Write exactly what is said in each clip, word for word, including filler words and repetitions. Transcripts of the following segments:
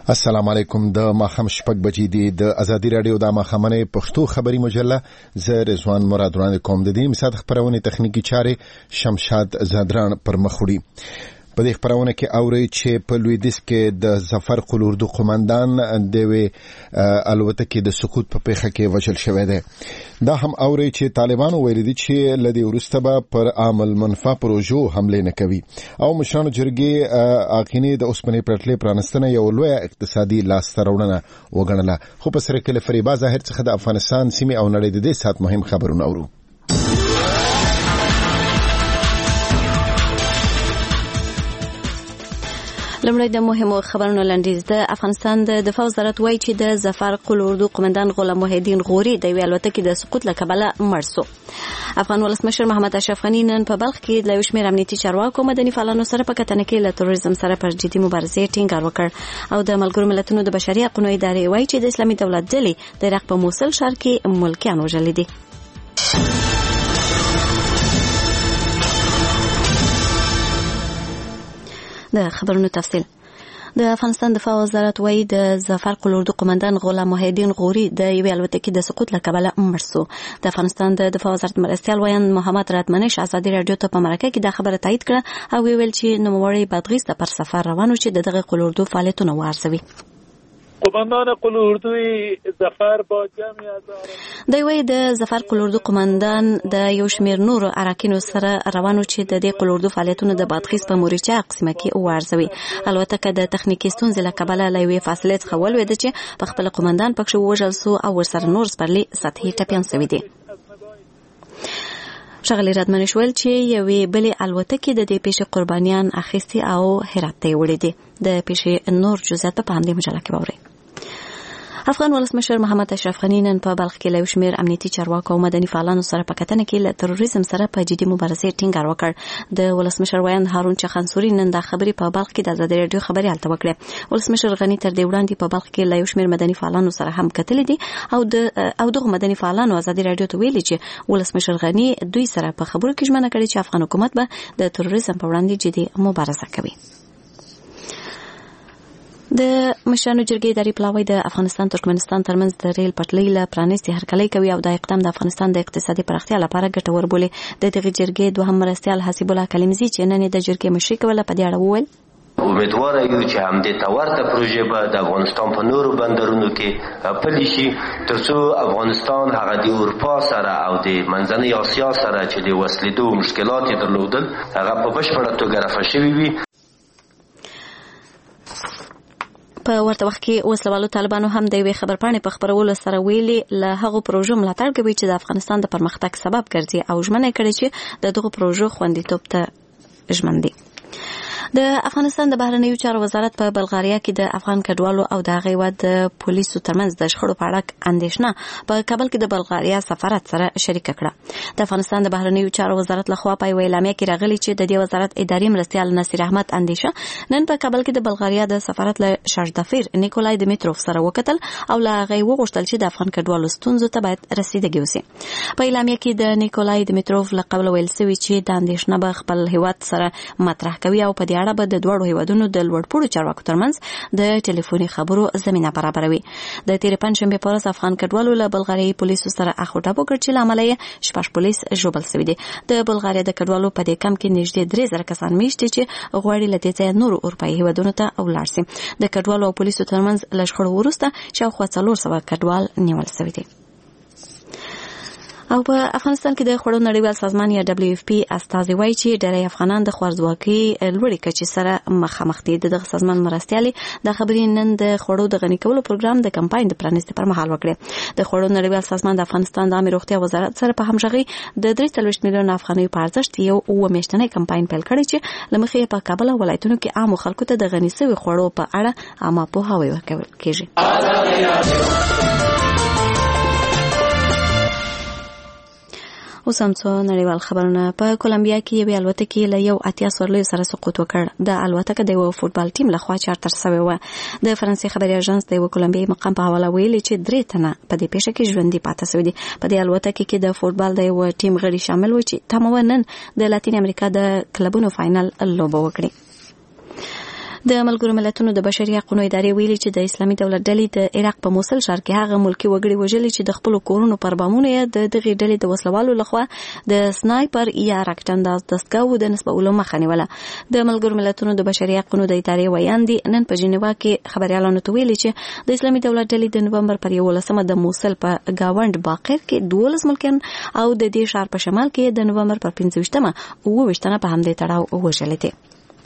السلام علیکم. د ماخام شپږ بجې دی د ازادي رادیو د ماخامنه پښتو خبري مجله ز رضوان مراد وړاندې کوم. د دې مساعد خبرونه تخنیکی چارې شمشاد زادران پر مخوړي. په دې خبرونه کې اوري چې په لویدیس کې د ظفر قلوردو قومندان د وی الوتکې د سقوط په پیښه کې وژل شوی دی. دا هم اوري چې طالبانو ویل دي چې لدی ورسته به پر عامل منفع پروژو حمله نه کوي او مشرانو جرګې اقینه د اوسمنې پرتلې پرانستنه یو لوی اقتصادي لاستهراوړنه وګڼله. خو په سره کې فریبا ظاهر څخه د افغانستان سیمه او نړۍ د دې سات مهم خبرونه اورو. لمړی د مهمو خبرونو لنډیز. د افغانستان د دفاع وزارت وایي چې د ظفر قلوردو قومندان غلام محیدین غوري د یوې الوتکې د سقوط له کبله مړ شو. افغان ولسمشر محمد اشرف غني نن په بلخ کې د یو شمېر امنیتي چارواکو مدني فعالانو سره په کتنه کې له تروریزم سره پر جدي مبارزې ټینګار وکړ او د ملګرو ملتونو د بشري حقوقو ادارې وایي چې د اسلامي دولت ډلې د عراق په موصل ښار کې ملکیان وژلي دي. د خبرونو تفصیل. د افغانستان دفاع وزارت وایي د ظفر قلوردو قومندان غلام محیدین غوري د یوې الوتکې د سقوط له کبله مړ شو. د افغانستان د دفاع وزارت مرستیال ویاند محمد راتمنش ازادي رادیو ته په مرکه کې دا خبره تایید کړه او ویل چې نوموړی بادغیس ته پر سفر روان و چې دغه قلوردو فعالیتونه وارزوي. قومندان قلوردوی ظفر با جمعی از دی وی د ظفر قلوردو قومندان د یو شمیر نور عراقینو سره روانو چې د دې قلوردو فعالیتونو د بادغیس په مورچه قسمه کې وارزوي. الوتکه د تخنیکی ستونزې له کبله له یوې فاصلې څخه ولوېده چې په خپل قومندان پکښې ووژل سو او ورسره نور سپرلي سطحي ټپیان سوي دي. ښاغلي راتمنش ویل چې یوې بلې الوتکې د دې پیښې قربانیان اخیستي او هرات ته یې وړي دي. د پیښې نور جزئیات په همدې مجله کې واورئ. افغان ولسمشر محمد اشرف غني نن په بلخ کې له شمیر امنیتي چارواکو او مدني فعالانو سره په کتنه کې له تروریزم سره په جدي مبارزې ټینګار وکړ. د ولسمشر ویاند هارون چخانسوري نن دا خبرې په بلخ کې د ازادي رادیو خبري حالت وکړه. ولسمشر غني تر دې وړاندې په بلخ کې له شمیر مدني فعالانو سره هم کتلې دي او د او دغه مدني فعالانو ازادي رادیو ته ویلي چې ولسمشر غني دوی سره په خبرو کې ژمنه کړې چې افغان حکومت به د تروریزم په وړاندې جدي مبارزه کوي. د مشرانو جرګې اداري پلاوی د افغانستان ترکمنستان ترمنځ د ریل پټلۍ له پرانیستي هرکلی کوي او دا اقدام د افغانستان د اقتصادي پراختیا لپاره ګټور بولي. د دغه جرګې دوهم مرستیال حسیب الله کلیمزی چې نن د جرګې مشري کوله په دې اړه وویل امیدواره یو چې همدې ته ورته پروژې به د افغانستان په نورو بندرونو کې پلي شي ترڅو افغانستان هغه د اروپا سره او د منځنۍ اسیا سره چې د وسلېدو مشکلات یې درلودل هغه په بشپړه توګه رفع شوي وي. په ورته وخت کې وسلوالو طالبانو هم د یوې خبرپاڼې په خپرولو سره ویلي له هغو پروژو ملاتړ کوي چې د افغانستان د پرمختګ سبب ګرځي او ژمنه کړې چې د دغو پروژو خوندیتوب ته ژمن دي. د افغانستان د بهرنیو چارو وزارت په بلغاریا کې د افغان کډوالو او د هغې هېواد د پولیسو ترمنځ د شخړو په اړه اندېښنه په کابل کې د بلغاریا سفارت سره شریکه کړه. د افغانستان د بهرنیو چارو وزارت لخوا په یوه اعلامیه کې راغلي چې د دې وزارت اداري مرستیال نصیر احمد اندیشه نن په کابل کې د بلغاریا د سفارت له شاردفیر نیکولای دمیتروف سره وکتل او له هغې وغوښتل چې د افغان کډوالو ستونزو ته باید رسیدګي وشي. په اعلامیه کې د نیکولای دمیتروف له قبله ویل سوي چې د اندېښنه به خپل هېواد سره مطرح کوي او په دې اړه به د دوړو هیوادونو د لوړپوړو چارواکو ترمنځ د ټلیفوني خبرو زمينه برابروي. د تیر پنځشنبه په ورځ افغان کډوالو له بلغاري پولیسو سره اخوټه وکړ چې لامل یې شپږ پولیس ژوبل شوي دي. د بلغاریا د کډوالو په دې کم کې نږدې درې زره کسان میشته چې غواړي له دې ځایه نورو اروپایي هیوادونو ته ولاړ شي. د کډوالو او پولیسو ترمنځ له شخړو وروسته شاوخوا څلور سوه کډوال نیول شوي دي. او په افغانستان کې د خوړو نړیوال سازمان یا دبليو اف پی استازي وایي چې ډېری افغانان د خوارځواکۍ لوړې کچې سره مخامخ دي. دغه سازمان مرستیالي د خبرې نن د خوړو د غني کولو پروګرام د کمپاین د پرانیستي پر مهال وکړه. د خوړو نړیوال سازمان د افغانستان د عامه روغتیا وزارت سره په همغږي د درې څلوېښت میلیون افغانیو په ارزښت یو اووه میاشتنی کمپاین پیل کړی چې له مخې په کابل او ولایتونو کې عامو خلکو ته د غني شوي خوړو په اړه عامه پوهاوی ورکول کېږي. اوس هم څو نړیوال خبرونه. په کولمبیا کې یوې الوتکې له یو اتیا سورلیو سره سقوط وکړ. د الوتکه د یو فوټبال ټیم لخوا چارټر شوې وه. د فرانسې خبري اژانس د یو کولمبیایي مقام په حواله ویلي چې درې تنه په دې پیښه کې ژوندي پاتې شوي دي. په دې الوتکه کې د فوټبال د یو ټیم غړي شامل و چې تمه نن د لاتین امریکا د کلبونو فاینل لوبه وکړي. د ملګرو ملتونو د بشري حقوقو ادارې ویلي چې د اسلامي دولت ډلې د عراق په موصل ښار کې هغه ملکي وګړي وژلي چې د خپل کورونو پر بامونو یې د دغې ډلې د وسلوالو لخوا د سنایپر یا راکټ انداز دستګاو د نسبولو مخه نیوله. د ملګرو ملتونو د بشري حقوقو د ادارې ویاندې نن په جنیوا کې خبريالانو ته ویلي چې د اسلامي دولت ډلې د نومبر پر یولسمه د موصل په گاوند باقر کې دولس ملکان او د دې ښار په شمال کې د نومبر پر پنځه ویشتمه اووه ویشتنه په همدې تړاو وژلې دي.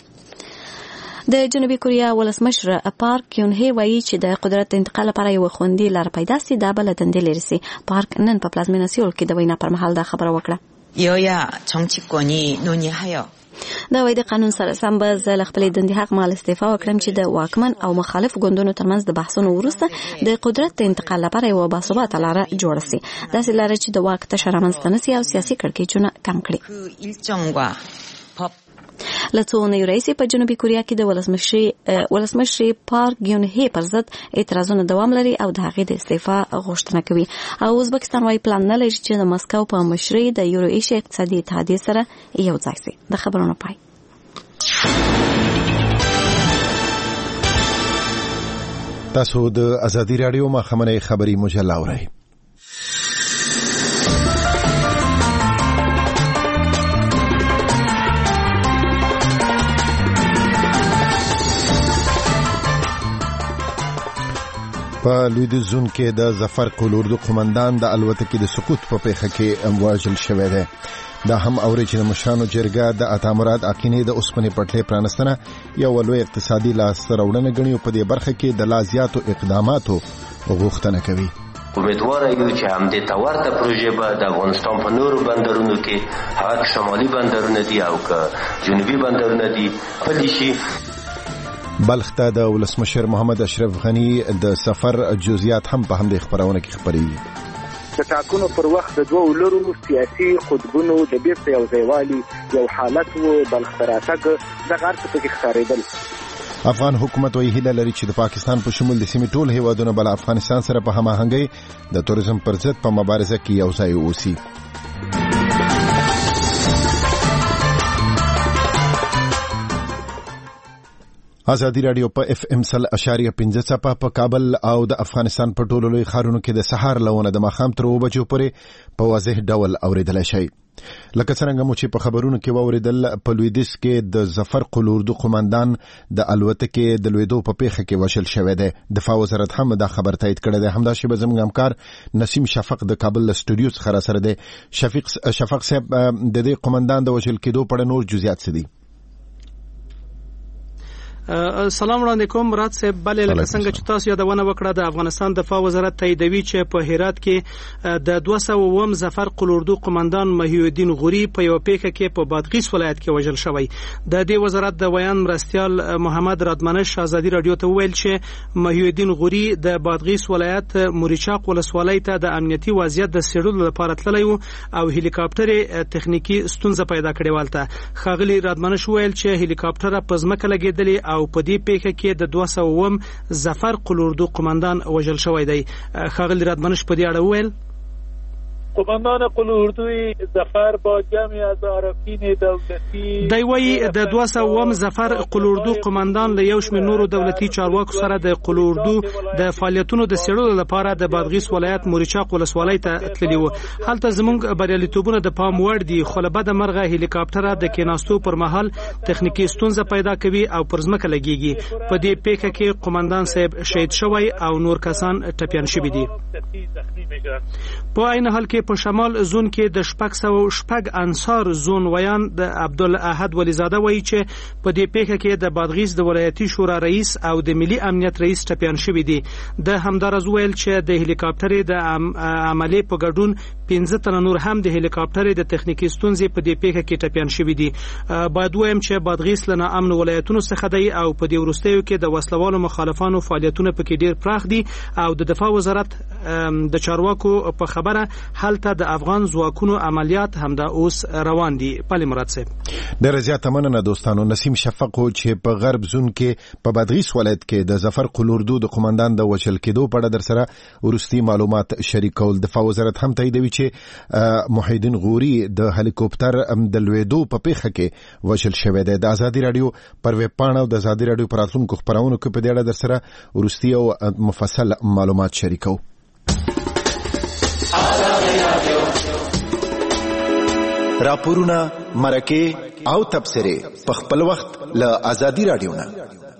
د جنوبي کوریا ولسمشر پارک یون هی وایي چې د قدرت د انتقال لپاره یو خوندي لار پیدا سي دا بل دندې لري سي. پارک نن په پلازمینه سیول کې د وینا پر مهال دا خبره وکړه. یویا 정치권이 논의하여 دا وایي د قانون سره سم به زه له خپلې دندې حق مال استعفا وکړم چې د واکمن او مخالف ګوندونو ترمنځ د بحثونو وروسته د قدرت د انتقال لپاره یو باثباته لاره جوړه سي. داسې لاره چې د واک تشه رامنځته نه سي او سیاسي کړکېچونه کم کړي. له څو اونیو راهیسې په جنوبي کوریا کې د ولسمشر ولسمشر پارک ګیون هی پر ضد اعتراضونه دوام لري او د هغې د استعفا غوښتنه کوي. او ازبکستان وايي پلان نه لري چې د مسکو په مشرۍ د یورو ایشیا اقتصادي اتحادیې سره یو ځای شي. د خبرونو پای. تاسو د ازادي رادیو مخامنه خبري مجله اورئ. په لویدیځ زون کې د ظفر قول اردو قومندان د الوتکې د سقوط په پیښه کې وژل شوی دی. دا هم اوري چې د مشرانو جرګه د اتامراد اقینې د اوسپنې پټلۍ پرانستنه یو لوی اقتصادي لاسته راوړنه ګڼي او په دې برخه کې د لا زیاتو اقداماتو غوښتنه کوي. امیدواره یو چې همدې ته ورته پروژې به د افغانستان په نورو بندرونو کې هغه شمالي بندرونه دي او که جنوبي بندرونه دي پلي شي. بلخ ته د ولسمشر محمد اشرف غنی د سفر جزئیات هم په همدې خبرونه کې خبرېږي. د ټاکنو پر وخت د دوه لورو سیاسي قطبونو د بیرته یو ځایوالي یو حالت و بلخ ته راتګ دغه هر څه پکې ښکارېدل. افغان حکومت وایي هیله لري چې د پاکستان په شمول د سیمې ټول هیوادونه بل افغانستان سره په هماهنګۍ د توریزم پر ضد په مبارزه کې یو ځای اوسي. ازادي رادیو په اف ام سل اشاریه پنځه څپه په کابل او د افغانستان په ټولو لوی ښارونو کې د سهار لونه د ماښام تر اوه بجو پورې په واضح ډول اوریدلای شي. لکه څنګه مو چې په خبرونو کې واوریدل په لویدیځ کې د ظفر قول اردو قومندان د الوتکې د لویدو په پیښه کې وژل شوی دی. دفاع وزارت هم دا خبر تایید کړی دی. همدا شی به زموږ همکار نسیم شفق د کابل له سټوډیو څخه را سره دی. شفیق شفق صاحب د دې قومندان د وژل کېدو په اړه نور جزئیات څه دي؟ سلام علیکم مراد صاحب. بله لکه څنګه چې تاسو یادونه وکړه د افغانستان دفاع وزارت تاییدوي چې په هرات کې د دوه سوه اووم ظفر قول اردو قومندان محی الدین غوري په یو پیښه کې په بادغیس ولایت کې وژل شوی. د دې وزارت د بیان مرستیال محمد رادمنش ازادي رادیو ته ویل چې محی الدین غوري د بادغیس ولایت موریچاق ولسوالۍ ته د امنیتي وضعیت د څېړلو لپاره تللی و او هلیکاپټر تخنیکی ستونزه پیدا کړې والته. خاغلی رادمنش ویل چې هلیکاپټر په ځمکه لګېدلی او په دې پیښه کې د دوه سوه اووم ظفر قول اردو قومندان وژل شوی دی. خاغلی رادمنش په دې اړه وویل قومندان قول اردوی ظفر با جمعی از عارفین دولتی دی وایي د دوه سوه اووم ظفر قول اردو قومندان له یو شمېر نورو دولتي چارواکو سره د قول اردو د فعالیتونو د څېړلو لپاره د بادغیس ولایت موریچاق ولسوالۍ ته تللي وو. هلته زموږ بریالیتوبونه د پام وړ دي خو له بده مرغه هلیکاپټر د کېناستو پر مهال تخنیکي ستونزه پیدا کوي او پر ځمکه لګیږي. په دې پیښه کې قومندان صاحب شهید شوی او نور کسان ټپیان شوي دي. په عین حال کې په شمال زون کې د شپږ سوه شپږ انصار زون ویان د عبدالاحد ولیزاده وایي چې په دې پیښه کې د بادغیس د ولایتي شورا رئیس او د ملي امنیت رئیس ټپیان شوي دي. د همدارز ویل چې د هلیکاپټر د عملې په ګډون پنځه تنه نور هم د هلیکاپټر د تخنیکي ستونزې په دې پیښه کې ټپیان شوي دي. باید وایم چې بادغیس له ناامن ولایتونو څخه دی او په دې وروستیو کې د وسلوالو مخالفانو فعالیتونه پکې ډیر پراخ دي او د دفاع وزارت د چارواکو په خبره حل هلته د افغان ځواکونو عملیات همدا اوس روان دي. پلي مراد صاحب ډېر زیات مننه دوستانو. نسیم شفق چې په غرب زون کې په بادغیس ولایت کې د ظفر قلوردو د قومندان د وژل کېدو په اړه در سره ورستي معلومات شریکول. دفاع وزارت هم تاییدوي چې محیدین غوري د هلیکوپټر د لوېدو په پیښه کې وژل شوی دی. د ازادي راډیو پر ویب پاڼه او د ازادي راډیو پر راتلونکو خپرونو کې په دې اړه در سره ورستي او مفصل معلومات شریکو. راپورونه، مرکې او تبصرې په خپل وخت له ازادي راډیو نه.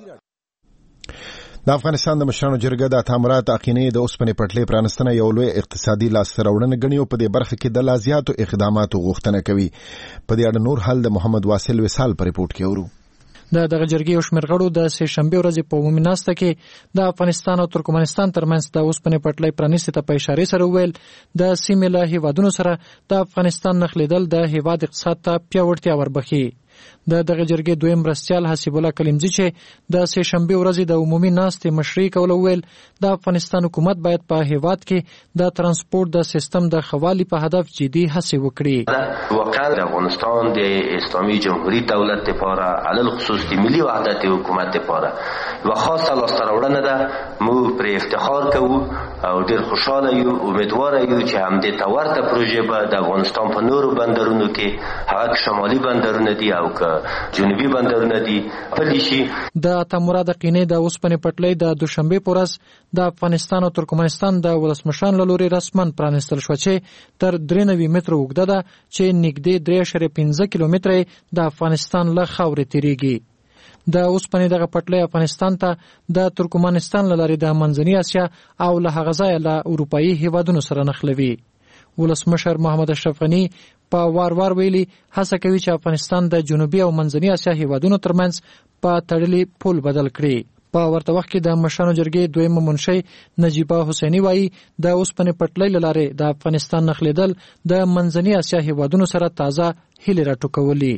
د افغانستان د مشرانو جرګه د تامرات اقینې د اوسپنې پټلۍ پرانستنه یو لوی اقتصادي لاسته راوړنه ګڼي او په دې برخه کې د لا زیاتو اقداماتو غوښتنه کوي. په دې اړه نور حال د محمد واصل وصال په ریپورت کې اورو. د دغه جرګې یو شمېر غړو د سه شنبې ورځې په عمومي ناسته کې د افغانستان او ترکمنستان ترمنځ د اوسپنې پټلۍ پرانیستې ته په اشارې سره وویل د سیمې له هیوادونو سره د افغانستان نښلېدل د هیواد اقتصاد ته پیاوړتیا وربخي. د دغه جرګې دویم مرستیال حسیب الله کلیمزی چې د سه شنبې ورځې د عمومي ناستې مشري کوله وویل د افغانستان حکومت باید په هیواد کې د ترانسپورت د سیستم د خوالي په هدف جدي هڅې وکړي. واقعا د افغانستان د اسلامي جمهوریت دولت لپاره علل خصوص د ملي وحدت حکومت لپاره یو خاصه لاسته راوړنه ده. موږ پر افتخار کوو او ډېر خوشاله یو. امیدوار یو چې همدې ته ورته پروژې به د افغانستان په نورو بندرونو کې هغه شمالي بندرونه دي او که جنوبي بندرونه دي پلي شي. د اتمراد قینې د اوسپنې پټلۍ د دوشنبې په ورځ د افغانستان او ترکمنستان د ولسمشرانو له لوري رسماً پرانستل شوه چې تر درې نوي متره اوږده ده چې نږدې درې اعشاریه پنځه کیلومتره د افغانستان له خاورې تیریږي. د اوسپنې دغه پټلۍ افغانستان ته د ترکمنستان له لارې د منځنۍ اسیا او له هغه ځایه له اروپایي هیوادونو سره نښلوي. ولسمشر محمد اشرف غني په وار وار ویلي هڅه کوي چې افغانستان د جنوبي او منځنۍ اسیا هیوادونو ترمنځ په تړلي پل بدل کړي. په ورته وخت کې د مشرانو جرګې دویمه منشي نجیبه حسینی وایي د اوسپنې پټلۍ له لارې د افغانستان نښلېدل د منځنۍ اسیا هیوادونو سره تازه هیلې راټوکولي.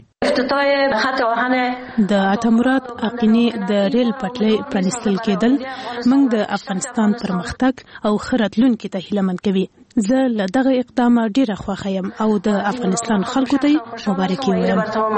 د اتمرات اقینې د ریل پټلۍ پرانستل کېدل موږ د افغانستان پرمختګ او ښه راتلونکي ته هیله مند کوي. زه له دغه اقدام ډیره خوښه یم او د افغانستان خلکو ته مبارکي وایم.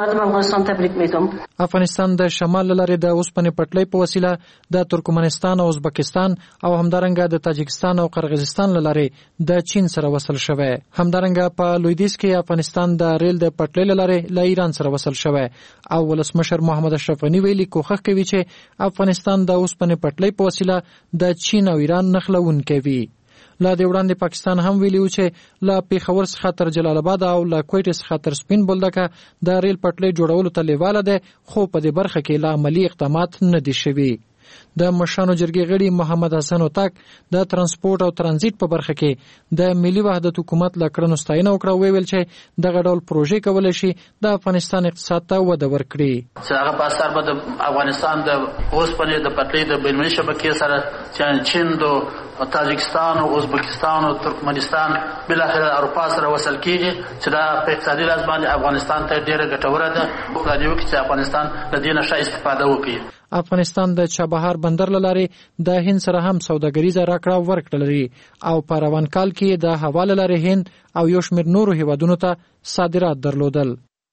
افغانستان د شمال لارې د اوسپنې پټلۍ په وسیله د ترکمنستان او ازبکستان او همدارنګه د تاجکستان او قرغیزستان لارې د چین سره وصل شوی. همدارنګه په لویدیځ کې افغانستان د ریل د پټلۍ لارې له ایران سره وصل شوی او ولسمشر محمد اشرف غني ویلي کوښښ کوي چې افغانستان د اوسپنې پټلۍ په وسیله د چین او ایران نښلونکی وي. لا د وړاندې پاکستان هم ویلي و چې لا پیښور څخه تر جلال آباد او لا کویټ څخه تر سپین بولدکه د ریل پټلۍ جوړولو ته لیواله ده خو په دې برخه کې لا عملی اقدامات نه دي شوي. د مشرانو جرګې غړي محمد حسن اوتاک د ترانسپورت او ترانزیت په برخه کې د ملي وحدت حکومت له کړنو ستاینه وکړه. ویل چې دغه ډول پروژې کولی شي د افغانستان اقتصاد ته وده ورکړي. چې هغه په اثر به د افغانستان د اوسپنې د پټلۍ د بینالمللي شبکې سره چې چین د تاجکستان او ازبکستان او ترکمنستان بالاخره اروپا سره وصل کیږي چې دا په اقتصادي لحاظ باندې افغانستان ته ډیره ګټوره ده. خو دا دی چې افغانستان له دې نه ښه استفاده وکړي. افغانستان د چابهار بندر لارې د هند سره هم سوداګریزه راکړه ورکړه لري او په روان کال کې د حواله لارې هند او یو شمېر نورو هیوادونو ته صادرات درلودل.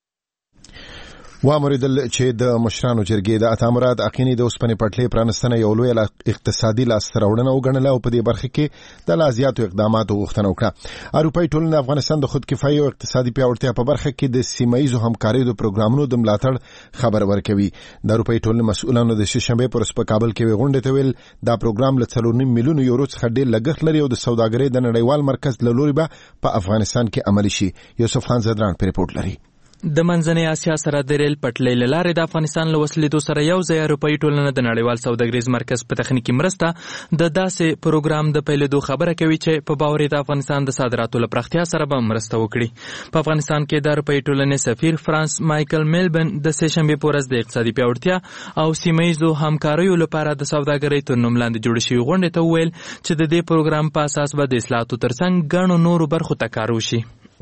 وامریدل چې د مشرانو جرګې د اتمرات اقینې د اوسپنې پټلۍ پرانستنه یو لوی اقتصادي لاسته راوړنه وګڼله او په دې برخه کې د لا زیاتو اقداماتو غوښتنه وکړه. اروپایي ټولنه د افغانستان د خودکفایۍ او اقتصادي پیاوړتیا په برخه کې د سیمه ییزو همکاریو د پروګرامونو د ملاتړ خبر ورکوي. د اروپایي ټولنې مسؤلانو د شنبې پر ورځ په کابل کې غونډه ته ویل دا پروګرام له څلور نیم میلیون یورو څخه ډېر لګښت لري او د سوداګرۍ د نړیوال مرکز له لوري به په افغانستان کې عملي شي. یوسف خان زدران په ریپورت لري. د منځنۍ اسیا سره د ریل پټلۍ له لارې د افغانستان له وسلېدو سره یو ځای اروپایي ټولنه د نړیوال سوداګریز مرکز په تخنیکي مرسته د داسې پروګرام د پیلېدو خبره کوي چې په باور د افغانستان د صادراتو له پراختیا سره به مرسته وکړي. په افغانستان کې د اروپایي ټولنې سفیر فرانس مایکل میلبن د سه شنبې په ورځ د اقتصادي پیاوړتیا او سیمه ییزو همکاریو لپاره د سوداګرۍ تر نوم لاندې جوړ شوي غونډې ته وویل چې د دې پروګرام په اساس به د اصلاحاتو ترڅنګ ګڼو نورو برخو ته کار وشي.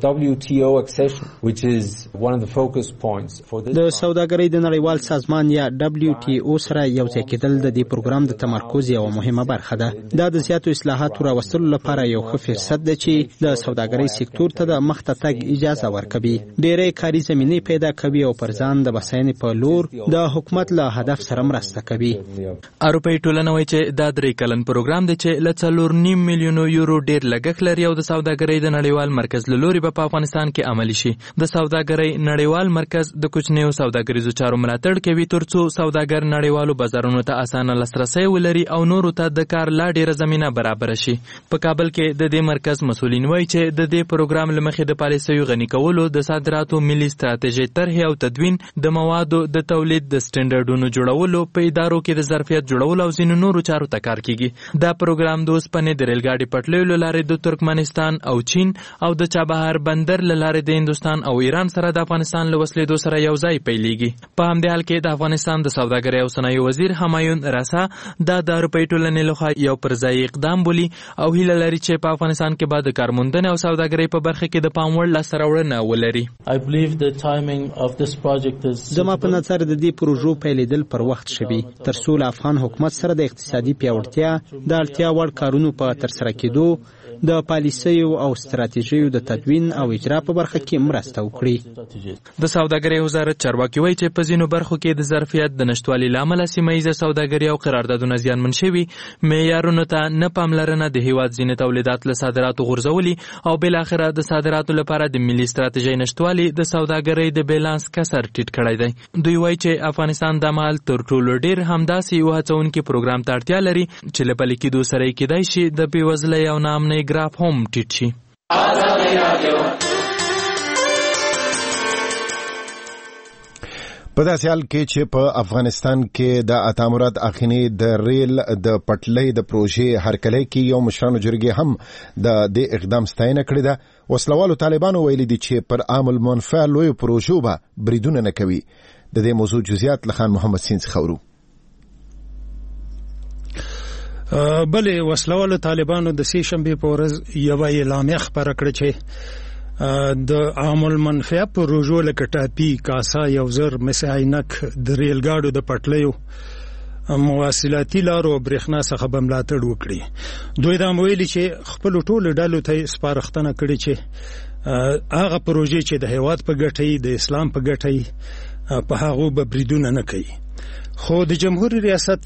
W T O accession, which is one of the focus points for this. د سوداګرۍ د نړیوال سازمان یا دبليو ټي او سره یو ځای کېدل د دې پروګرام د تمرکز یو مهمه برخه ده. دا د زیاتو اصلاحاتو راوستلو لپاره یو ښه فرصت دی چې د سوداګرۍ سکتور ته د مخته تګ اجازه ورکوي. ډېرې کاري زمینې پیدا کوي او پر ځان د بساینې په لور د حکومت له هدف سره مرسته کوي. اروپایي ټولنه وایي چې دا درې کلن پروګرام دی چې له څلور نیم میلیونو یورو ډېر لګښت لري او د سوداګرۍ د نړیوال مرکز له لوري په افغانستان کې عملي شي. د سوداګرۍ نړیوال مرکز د کوچنیو سوداګریزو چارو ملاتړ کوي ترڅو سوداګر نړیوالو بازارونو ته اسانه لاسرسی ولري او نورو ته د کار لا ډېره زمینه برابر شي. په کابل کې د دې مرکز مسؤلین وایي چې د دې پروګرام له مخې د پالیسیو غني کولو، د صادراتو ملي ستراتیژي طرح او تدوین، د موادو د تولید د سټنډرډونو جوړولو، په ادارو کې د ظرفیت جوړولو او ځینو نورو چارو ته کار کیږي. دا پروګرام د اوسپنې د ریل ګاډي پټلیو له لارې د ترکمنستان او چین او د چابهار بندر له لارې د هندوستان او ایران سره د افغانستان له وسلېدو سره یو ځای پیلېږي. په همدې حال کې د افغانستان د سوداګرۍ او صنایعو وزیر همایون رسا دا د اروپایي ټولنې لخوا یو پرځایي اقدام بولي او هیله لري چې په افغانستان کې به د کارموندنې او سوداګرۍ په برخه کې د پام وړ لاسته راوړنه ولري. زما په نظر د دې پروژو پیلېدل پر وخت شوي ترڅو له افغان حکومت سره د اقتصادي پیاوړتیا د اړتیا وړ کارونو په ترسره کېدو، د پالیسیو او ستراتیژیو د تدوین او اجرا په برخه کې مرسته وکړي. د سوداګرۍ وزارت چارواکي وایي چې په ځینو برخو کې د ظرفیت د نشتوالي له امله سیمه ییزه سوداګري او قراردادونه زیانمن شوي، معیارونو ته نه پاملرنه د هیواد ځینې تولیدات له صادراتو غورځولي او بالاخره د صادراتو لپاره د ملي ستراتیژۍ نشتوالي د سوداګرۍ د بیلانس کسر ټیټ کړی دی. دوی وایي چې افغانستان د مهال تر ټولو ډېر همداسې یو هڅونکي پروګرام ته اړتیا لري چې له پلي کېدو سره یې کېدای شي د بېوزلۍ او ناامنۍ ګراف هم ټیټ شي. په داسې حال کې چې په افغانستان کې د اتامرات اخینی د ریل د پټلۍ د پروژې هرکلی کې یو مشرانو جرګې هم د دې اقدام ستاینه کړې ده. وسلوالو طالبانو ویلي دي چې پر عام المنفعه لویو پروژو به بریدونه نه کوي. د دې موضوع جزئیات له خان محمد سین څخه اورو. بلې وسلوالو طالبانو د سې شنبې په ورځ یوه اعلامیه خپره کړه چې د عام المنفعه پروژو لکه ټاپي، کاسا، یو زر، مس عینک، د ریل ګاډو د پټلیو، مواصلاتي لارو او برېښنا څخه به ملاتړ وکړي. دوی دا ویلي چې خپلو ټولو ډلو ته سپارښتنه کړې چې هغه پروژې چې د هیواد په ګټه د اسلام په ګټه په هغو به بریدونه نه کوي. خو د جمهور ریاست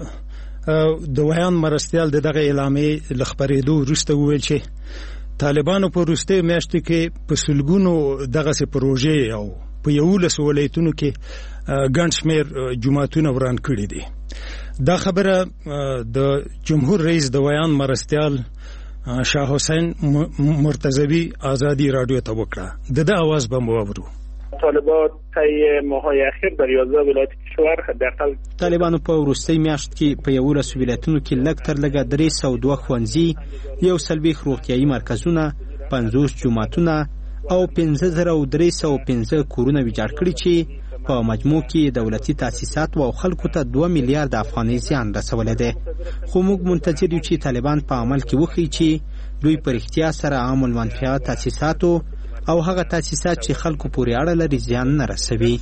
د ویان مرستیال د دغه اعلامیې له خپرېدو وروسته وویل چې طالبانو په وروستیو میاشتو کې په سلګونو دغسې پروژې او په یولسو ولایتونو کې ګڼ شمېر جوماتونه وران کړي دي. دا خبره د جمهور رئیس د ویان مرستیال شاه حسین مرتضوی آزادی رادیو ته وکړه. د ده اواز به مو واورو. طالبان طی ماهای اخیر در یازده ولایت کشور حداقل طالبانو په وروستۍ میاشت کې په یولسو ولایتونو کې لږ تر لږه درې سوه دوه ښوونځي، یو څلوېښت روغتیایي مرکزونه، پنځوس جوماتونه او پنځه زره او درې سوه پنځه کورونه ویجاړ کړي چې په مجموع کې دولتي تاسیسات او خلکو ته دوه میلیارد افغانۍ زیان رسولی دی. خو موږ منتظر یو چې طالبان په عمل کې وښیي چې دوی په رښتیا سره عام المنفعه تاسیساتو او هغه تاسیسات چې خلکو پورې اړه لري زیان نه رسوي.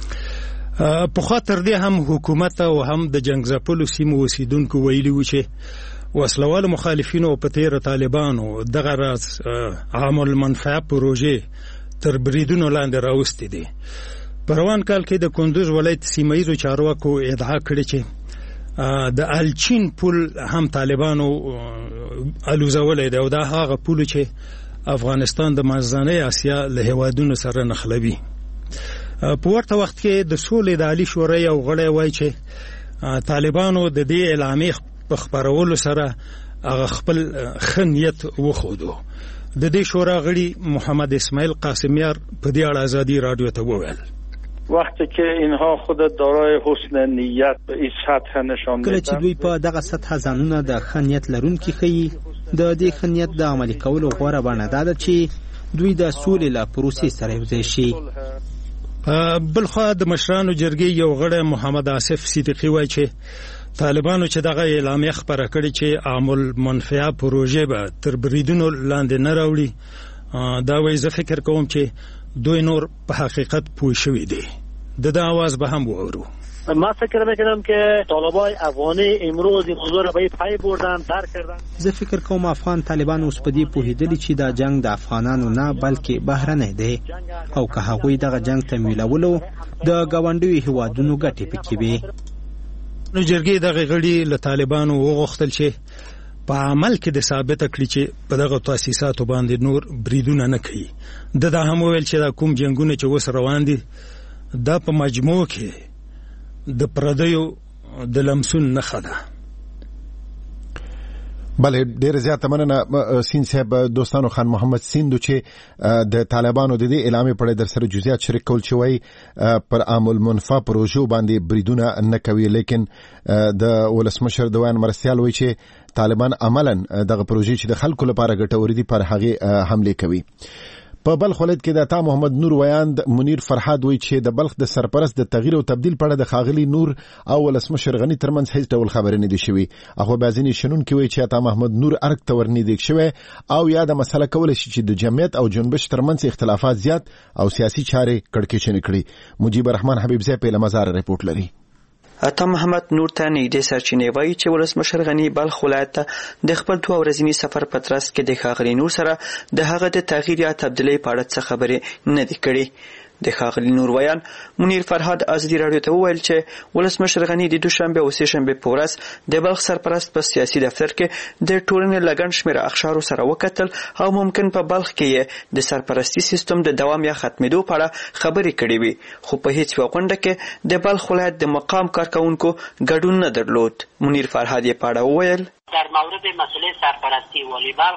پخوا تر دې هم حکومت او هم د جنګ ځپلو سیمو اوسیدونکو ویلي وو چې وسلوالو مخالفینو په تېره طالبانو دغه راز عام المنفعه پروژې تر بریدونو لاندې راوستې دي. په روان کال کې د کندوز ولایت سیمه ییزو چارواکو ادعا کړې چې د الچین پل هم طالبانو الوزولی دی او دا هغه پل چې افغانستان د منځنۍ اسیا له هیوادونو سره نښلوي. په ورته وخت کې د سولې د عالي شورا یو غړی وایي چې طالبانو د دې اعلامیې په خپرولو سره هغه خپل ښه نیت وښودو. د دې شورا غړي محمد اسماعیل قاسمیار په دې اړه ازادي رادیو ته وویل وقتی که اینها خود دارای حسن نیت به این سطح نشان میدن، کله چې دوی په دغه سطح ځانونه د ښه نیت لرونکي ښیي، د دې ښه نیت د عملي کولو غوره بڼه دا ده چې دوی د سولې له پروسې سره یوځای شي. بلخوا د مشرانو جرګې یو غړی محمد آصف صدیقي وایي چې طالبانو چې دغه اعلامیه خپره کړې چې عام المنفعه پروژې به تر بریدونو لاندې نه راوړي دا وایي زه فکر کوم چې دوی نور په حقیقت پوه شوي دي، د ده آواز به هم واورو. من فکر میکنم که طالبای افغانی امروز این موضوع را به پای بردن، درک کردن. زه فکر کوم افغان طالبان اوس په دې پوهېدلي چې دا جنگ د افغانانو نه بلکې بهرنی دی، او که هغوی دغه جنگ تمویلولو د ګاونډیو هیوادونو ګټې پکې وي. نو جرګې دغه غړي له طالبانو وغوښتل چې په عمل کې د ثابته کړي چې په دغه تاسیساتو باندې نور بریدونه نه کوي. د دا هم وویل چې دا کوم جنګونه چې اوس روان دي دا په مجموع کې د پردیو د لمسون نښه ده. بله ډیر زیاته مننه سین صاحب. دوستانو خان محمد سیندو چې د طالبانو د دې اعلامیې په اړه در سره جزئیات شریک کول چې وایي پر عام المنفعه پروژو باندې بریدونه نه کوي، لیکن د ولسمشر د ویان مرستیال وایي چې طالبان عملاً دغه پروژې چې د خلکو لپاره ګټورې دي پر هغې حملې کوي. په بلخ ولایت کې د عطا محمد نور ویاند منیر فرحاد وایي چې د بلخ د سرپرست د تغییر او تبدیل په اړه د ښاغلي نور او ولسمشر غني ترمنځ هیڅ ډول خبرې نه دي شوي. هغه بیا ځینې شنونکي وایي چې عطا محمد نور ارګ ته ورنږدې شوی او یا د مسله کولی شي چې د جمعیت او جنبش ترمنځ اختلافات زیات او سیاسي چارې کړکېچنې کړي. مجیب الرحمن حبیبزی په لمزار ریپورت لري. عطا محمد نور ته نږدې سرچینې وایي چې ولسمشر غني بلخ ولایت ته د خپل دوه ورځني سفر په ترڅ کې د ښاغلي نور سره د هغه د تغییر یا تبدیلۍ په اړه څه خبرې نه دي کړې. د ښاغلي نور ویان منیر فرهاد ازادي راډیو ته وویل چې ولسمشر غني د دوشنبه او سه شنبه په ورځ د بلخ سرپرست په سیاسي دفتر کې د ټولنې لګن شمېر اخشارو سره وکتل او ممکن په بلخ کې د سرپرستی سیستم د دوام یا ختمېدو په اړه خبرې کړې وي، خو په هیڅ یوه غونډه کې د بلخ ولایت د مقام کارکونکو ګډون نه درلود. منیر فرهاد یې په اړه وویل در مورد مسئله سرپرستی والی بلخ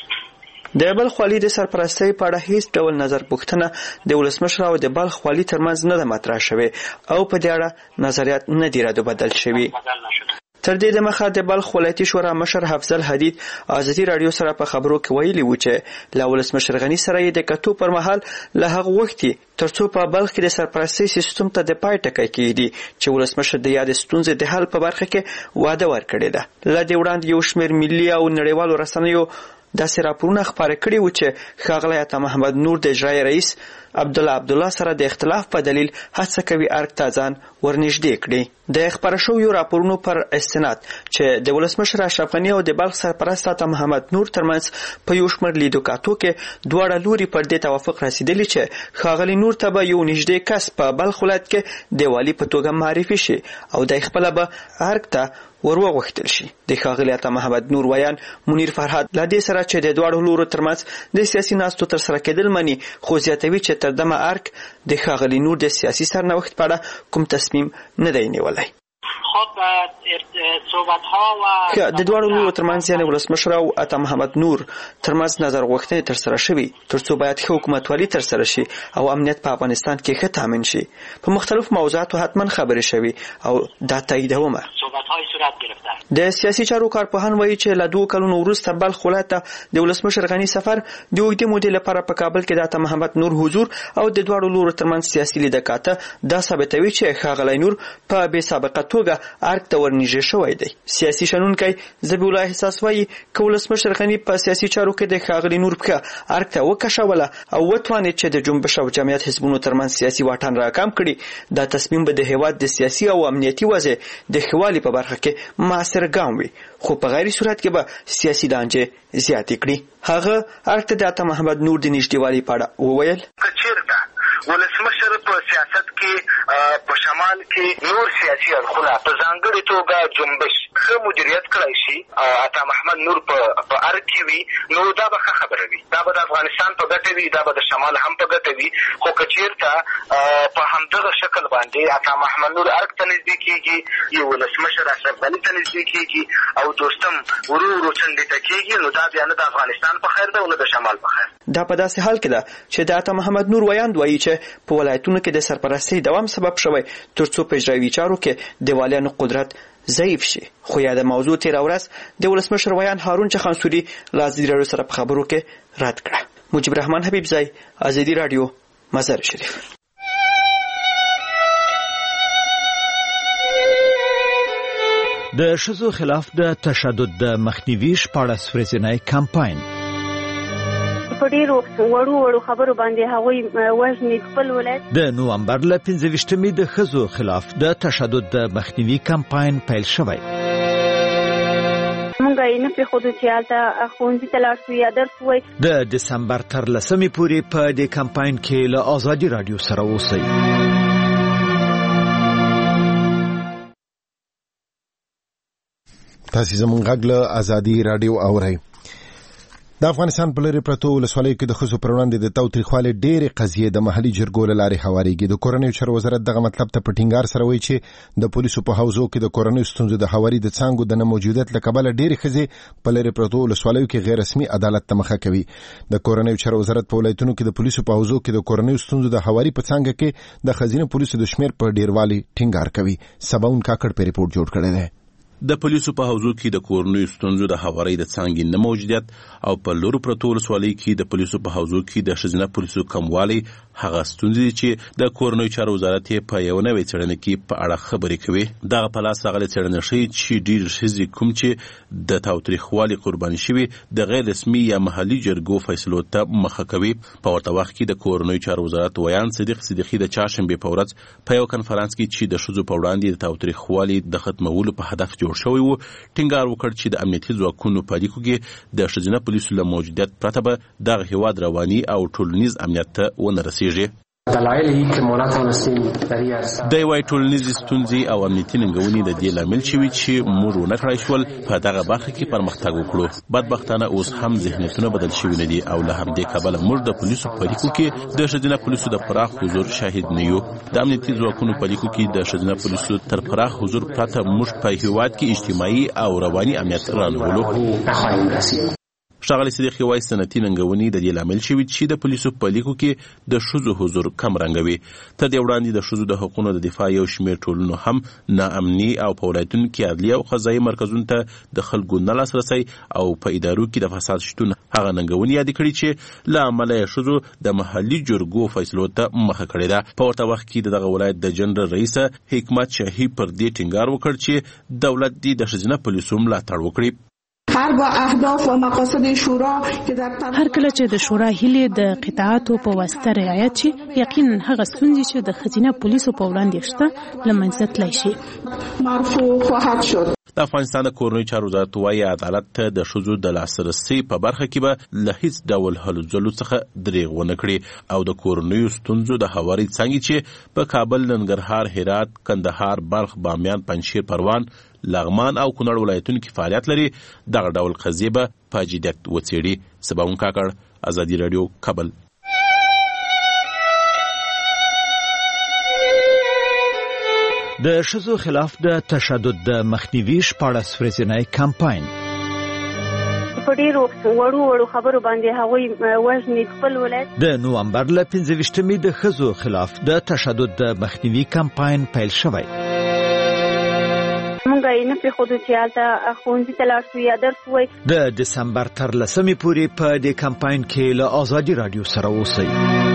د بلخ والی د سرپرستۍ په اړه هیڅ ډول نظر پوښتنه د ولسمشر او د بلخ والی ترمنځ نه ده مطرح شوې او په دې اړه نظریات نه دي رد و بدل شوي. تر دې دمخه د بلخ ولایتي شورا مشر حفظل حدید ازادي راډیو سره په خبرو کې ویلي و چې له ولسمشر غني سره یې د کتو پر مهال له هغه وختي ترڅو په بلخ کې د سرپرستۍ سیستم ته د پای ټکی کېږدي چې ولسمشر د یادې ستونزې د حل په برخه کې وعده ورکړې ده. له دې وړاندې یو شمېر ملي او نړیوالو رسنیو داسې راپورونه خپاره کړي و چې ښاغلی عطا محمد نور د اجرایي رئیس عبدالله عبدالله سره د اختلاف په دلیل هڅه کوي ارګ ته ځان ورنږدې کړي. د خپاره شویو راپورونو پر استناد چې د ولسمشر اشرف غني او د بلخ سرپرست عطا محمد نور ترمنځ په یو شمېر لیدوکاتو کې دواړه لوري پر دې توافق رسیدلی چې ښاغلي نور ته به یو نږدې کس په بلخ ولایت کې د والي په توګه معرفي شي او د خپله به ارګ ته وروغوښتل شي. د ښاغلي عطا محمد نور ویان منیر فرهاد له دې سره چې د دواړو لورو ترمنځ د سیاسي ناستو ترسره کېدل مني، خو زیاتوي چې تر دمه ارګ د ښاغلي نور د سیاسي سرنوښت په اړه کوم تصمیم نه دی نیولی. د دواړو لورو ترمنځ یعنې ولسمشر او عطا محمد نور ترمنځ نظر غوښتنې ترسره شوي ترڅو باید ښه حکومتولي ترسره شي او امنیت په افغانستان کې ښه تامین شي. په مختلفو موضوعاتو حتما خبرې شوي او دا تاییدومه. د سیاسي چارو کارپوهان وایي چې له دوه کلونو وروسته بلخ ولایت ته د ولسمشر غني سفر د اوږدې مودې لپاره په کابل کې د عطا محمد نور حضور او د دواړو لورو ترمنځ سیاسي لیدکاته دا ثابتوي چې ښاغلی نور په بې سابقه توګه ارګ ته ورنږدې شوی دی. سیاسي شنونکی ذبیح الله احساس وایي که ولسمشر غني په سیاسي چارو کې د ښاغلي نور پښه ارګ ته وکشوله او وتوانېد چې د جنبش او جمعیت حزبونو ترمنځ سیاسي واټن راکم کړي، دا تصمیم به د هېواد د سیاسي او امنیتي وضع د ښه والي په برخه کې مؤثر ګام وي، خو په غیر صورت کې به سیاسي لانجې زیاتې کړي. هغه ارګ ته د عطا محمد نور د نږدېوالي په اړه وویل ولسمشر په سیاست کې په شمال کې نور سیاسي اړخونه په ځانګړې توګه جنبش ښه مدیریت کړی شي، عطا محمد نور په ارګ کې وي، نو دا به ښه خبره وي، دا به د افغانستان په ګټه وي، دا به د شمال هم په ګټه وي. خو که چېرته په همدغه شکل باندې عطا محمد نور ارګ ته نږدې کېږي، یو ولسمشر اشرف غني ته نږدې کېږي او دوستم ورو ورو څنډې ته کېږي، نو دا بیا نه د افغانستان په خیر ده او نه د شمال په خیر. دا په داسې حال کې ده چې د عطا محمد نور ویاند وایي چې په ولایتونو کې د سرپرستۍ دوام سبب شوی ترڅو په اجرایوي چارو کې د والیانو قدرت ضعیف شي. خو یاده موضوع تېره ورځ د ولسمشر ویان هارون چخانسوري له ازادي راډیو سره په خبرو کې رد کړه. مجیب الرحمن حبیبزی، ازادي راډیو، مزار شریف. د ښځو خلاف د تشدد د مخنیوي شپاړس ورځنی کمپاین په ډیرو وړو وړو خبرو باندې هغوی وژني خپل ولایت. د نوامبر له پنځه ویشتمې د ښځو خلاف د تشدد د مخنیوي کمپاین پیل شوی. مونږ یې نه پرېښودو چې هلته ښوونځي ته لاړ شو یا درس ووایي. د دسمبر تر لسمې پورې په دې کمپاین کې له ازادي راډیو سره اوسئ. تاسو زموږ غږ له ازادي راډیو اورئ. د افغانستان په لرې پرتو ولسوالیو کې د ښځو پر وړاندې د تاوتریخوالي ډېرې قضیې د محلي جرګو له لارې هوارېږي. د کورنیو چارو وزارت دغه مطلب ته په ټینګار سره وایي چې د پولیسو په حوزو کې د کورنیو ستونزو د هواري د څانګو د نه موجودیت له کبله ډېرې ښځې په لرې پرتو ولسوالیو کې غیر رسمي عدالت ته مخه کوي. د کورنیو چارو وزارت په ولایتونو کې د پولیسو په حوزو کې د کورنیو ستونزو د هواري په څانګه کې د ښځینه پولیسو د شمېر په ډېروالي ټینګار کوي. سباون کاکړ په ریپورت جوړ کړی دی. د پولیسو په حوزو کې د کورنیو ستونزو د هواري د څانګې نه موجودیت او په لورو پرتو ولسوالیو کې د پولیسو په حوزو کې د ښځینه پولیسو کموالی هغه ستونزې چې د کورنیو چارو وزارت په یو نوې څېړنه کې په اړه خبرې کوي. دغه په لاس راغلې څېړنه ښیي چې ډېر ښځې کوم چې د تاوتریخوالي قرباني شوي د غیر رسمي یا محلي جرګو فیصلو ته مخه کوي. په ورته وخت کې د کورنیو چارو وزارت ویان صدیق صدیقي د چهارشنبې په ورځ په یو کنفرانس کې چې د ښځو په وړاندې د تاوتریخوالي د ختمولو په هدف جوړ شوی و ټینګار وکړ چې د امنیتي ځواکونو په اړیکو کې د ښځینه پولیسو له موجودیت پرته به دغه هیواد رواني او ټولنیز امنیت ته ونه رسیږي. د یوې ټولنیزې ستونزې او امنیتي ننګونې د دې لامل شوي چې موږ ونه کړای شول په دغه برخه کې پرمختګ وکړو. بدبختانه اوس هم ذهنیتونه بدل شوي نه دي او له همدې کبله موږ د پولیسو په اړیکو کې د ښځینه پولیسو د پراخ حضور شاهد نه یو. د امنیتي ځواکونو په اړیکو کې د ښځینه پولیسو تر پراخ حضور پرته موږ په هیواد کې اجتماعي او رواني امنیت رانغولو. ښاغلي صدیقي وایي صنعتي ننګونې د دې لامل شوي چې د پولیسو په لیکو کې د ښځو حضور کم رنګوي. تر دې وړاندې د ښځو د حقونو د دفاع یو شمېر ټولنو هم ناامني او په ولایتونو کې عدلي او قضایي مرکزونو ته د خلکو نه لاسرسی او په ادارو کې د فساد شتون هغه ننګونې یادې کړي چې له امله یې ښځو د محلي جرګو فیصلو ته مخه کړې ده. په ورته وخت کې د دغه ولایت د جنرال رئیس حکمت شاهي پر دې ټینګار وکړ چې دولت دې د ښځینه پولیسو ملاتړ وکړي. هر با اهداف و مقاصد شورا که در هر کله چې د شورا هیلې د قطاعاتو په واسطه رعایت شي یقینا هغه ستونزې چې د ښځینه پولیسو په وړاندې شته له منځه تللی شي. مرفوع خواهد شد. د افغانستان د کورنیو چارو وزارت وایي عدالت ته د ښځو د لاسرسي په برخه کې به له هیڅ ډول هلو ځلو څخه دریغ ونه کړي او د کورنیو ستونزو د هواري څانګې چې په کابل، ننګرهار، هرات، کندهار، بلخ، بامیان، پنجشیر، پروان، لغمان او کونړ ولایتونو کې فعالیت لري دغه ډول قضیې به په جدیت وڅېړي. سباون کاکړ، ازادي راډیو، کابل. د ښځو خلاف د تشدد د مخنیوي شپاړس ورځنی کمپاین په ډیرو وړو وړو خبرو باندې هغوی وژني خپل ولایت. د نوامبر له پنځه ویشتمې د ښځو خلاف د تشدد د مخنیوي کمپاین پیل شوی. مونږ یې نه پرېښودو چې هلته ښوونځي ته لاړ شو یا درس ووایي. د دسمبر تر لسمې پورې په دې کمپاین کې له ازادي راډیو سره اوسئ.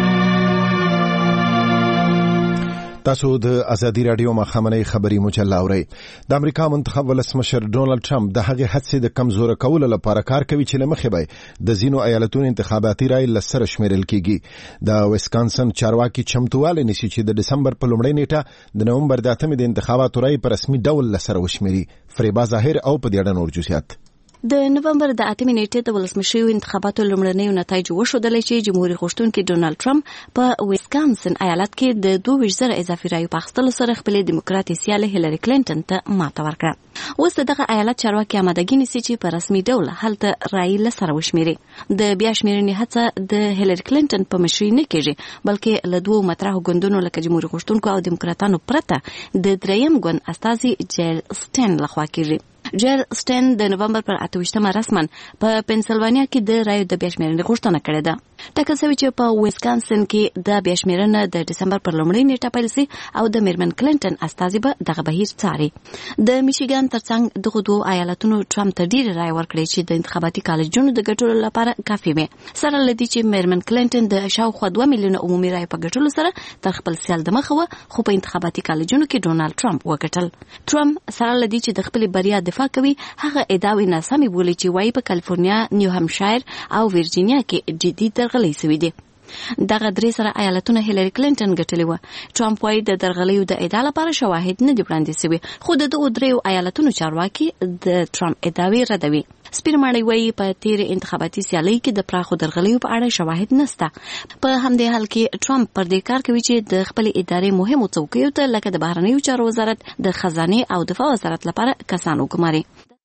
تاسو د ازادي راډیو مخامنۍ خبري مجله اورئ. د امریکا منتخب ولسمشر ډونالد ټرمپ د هغې هڅې د کمزوره کولو لپاره کار کوي چې له مخې به د ځینو ایالتونو انتخاباتي رایې له سره شمیرل کیږي. د ویسکانسن چارواکي چمتووالی نیسي چې د دسمبر په لومړۍ نیټه د نومبر د اتمې د انتخاباتو رایې په رسمي ډول له سره وشمیري. فریبا ظاهر او په دې اړه نور جزئیات. د نومبر د اتمې نیټې د ولسمشریو انتخاباتو لومړنیو نتایج وښودل چې جمهوریت غوښتونکي ډونالد ټرمپ په ویسکانسن ایالت کې د دوه ویشت زره اضافي رایو په اخیستلو سره خپلې دیموکراتې سیالې هیلري کلینټن ته ماته ورکړه. اوس دغه ایالت چارواکي آمادګي نیسي چې په رسمي ډول هلته رایې له سره وشمیري. د بیا شمیرنې هڅه د هیلري کلینټن په مشرۍ نه کېږي بلکې له دوو مطرحو ګوندونو لکه جمهوریت غوښتونکو او دیموکراتانو پرته د دریم ګوند استازي جیل سټین لخوا کېږي. جیل سټین د نومبر پر اته ویشتمه رسما په پنسلوانیا کې د رایو د بیا شمیرنې غوښتنه کړې ده. ټاکل شوی چې په ویسکانسن کې د بیا شمیرنه د دسمبر پر لومړۍ نیټه پیل شي او د میرمن کلینټن استازي به دغه بهیر څاري. د میشیګان ترڅنګ دغه دوه ایالتونو ټرمپ ته ډېرې رایې ورکړې چې د انتخاباتي کالجونو د ګټلو لپاره کافي وي. سره له دې چې میرمن کلینټن د شاوخوا دوه میلیونه عمومي رایې په ګټلو سره تر خپل سیال د مخه وه خو په انتخاباتي کالجونو کې ډونالد ټرمپ وګټل. ټرمپ سره له دې چې د خپلې بریا دفاع دفاع کوي هغه ادعاوې ناسمې بولي چې وایي په کالیفورنیا، نیو همشایر او ویرجینیا کې جدي درغلۍ شوې دي. دغه درې سره ایالتونه هیلری کلینټن ګټلې و. ټرمپ وایي د درغلیو د ادعا لپاره شواهد نه دي وړاندې شوي، خو د دغو دریو ایالتونو چارواکي د ټرمپ ادعاوې ردوي. سپیرماړی وایي په تیر انتخاباتي سیالۍ کې د پراخو درغلیو په اړه شواهد نشته. په همدې حال کې ټرمپ پر دې کار کوي چې د خپل ادارې مهمو څوکیو ته لکه د بهرنیو چارو وزارت، د خزانه او دفاع وزارت لپاره کسان وګماري.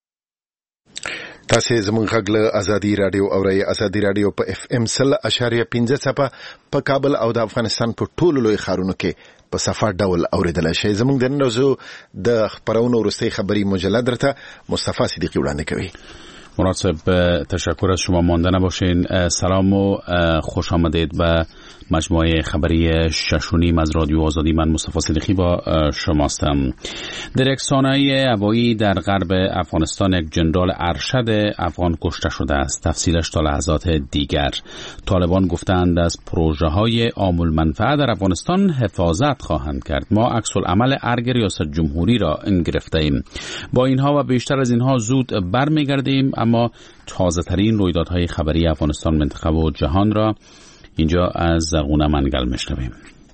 تاسو زموږ غږ له ازادي رادیو اورئ. ازادي رادیو په اف ام سل اشاریه پنځه څپه په کابل او د افغانستان په ټولو لوی ښارونو کې په صفه ډول اوریدل شي. زموږ د نن ورځو د خبرونو وروستۍ خبری مجله درته مصطفی صدیقی وړاندې کوي. مراد صاحب تشکر از شما، مانده نباشین. سلام و خوش آمدید به مجموعه خبری ششونیم از رادیو آزادی. من مصطفی صدیقی با شماستم. در یک سانحه هوایی در غرب افغانستان یک جنرال ارشد افغان کشته شده است. تفصیلش تا لحظات دیگر. طالبان گفتند از پروژه های عام المنفعه در افغانستان حفاظت خواهند کرد. ما عکس العمل ارگ ریاست جمهوری را گرفته ایم. با اینها و بیشتر از اینها زود برمیگردیم، اما تازه ترین رویدادهای خبری افغانستان، منطقه و جهان را اینجا از زرغونه منگل میشنویم.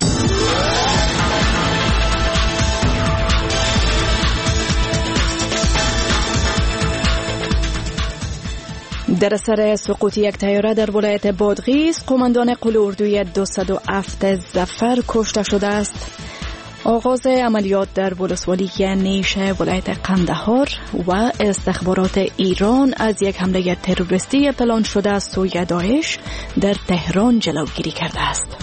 در اثر سقوط یک طیاره در ولایت بادغیس، قماندان قول اردوی دویست و هفت ظفر کشته شده است. آغاز عملیات در ولسوالی نیش ولایت قندهار و استخبارات ایران از یک حمله تروریستی پلان شده از سوی داعش در تهران جلوگیری کرده است.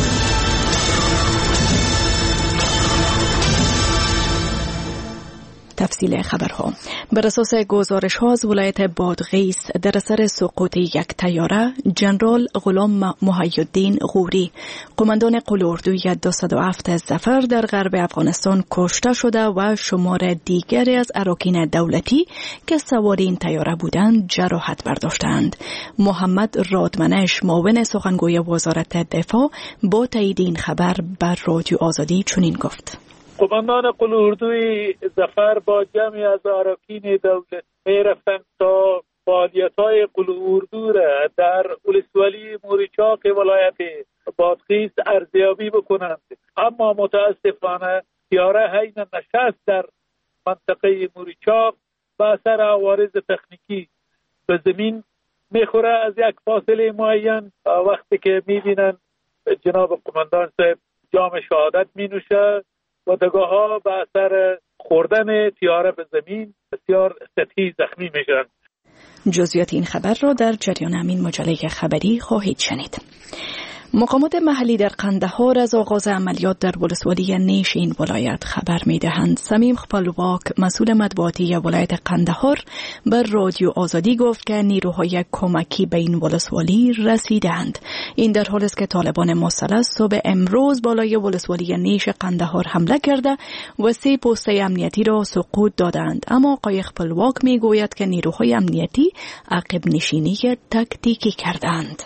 تفصیل خبرها. بر اساس گزارش ها از ولایت بادغیس، در اثر سقوط یک طیاره، جنرال غلام محی‌الدین غوری، قماندان قول اردوی دویست و هفت ظفر در غرب افغانستان کشته شده و شمار دیگری از اراکین دولتی که سوار این طیاره بودند جراحت برداشتند. محمد رادمنش، معاون سخنگوی وزارت دفاع، با تایید این خبر بر رادیو آزادی چنین گفت: قماندان قول اردوی ظفر با جمعی از اراکین دولت می رفتند تا فعالیت‌های قول اردو را در ولسوالی موریچاق ولایت بادغیس ارزیابی بکنند، اما متاسفانه طیاره حین نشست در منطقه موریچاق به اثر عوارض تکنیکی به زمین میخوره. از یک فاصله معین وقتی که میبینن جناب قماندان صاحب جام شهادت می نوشه و دگاه ها به اثر خوردن طیاره به زمین بسیار سطحی زخمی میشن. جزئیات این خبر را در جریان همین مجله خبری خواهید شنید. مقامات محلی در قندهار از آغاز عملیات در ولسوالی نیش این ولایت خبر می‌دهند. سمیم خپلواک، مسئول مطبوعاتی ولایت قندهار، بر رادیو آزادی گفت که نیروهای کمکی به این ولسوالی رسیدند. این در حالی است که طالبان مسلح صبح امروز بالای ولسوالی نیش قندهار حمله کرده و سه پست امنیتی را سقوط دادند، اما آقای خپلواک میگوید که نیروهای امنیتی عقب نشینی تاکتیکی کردند.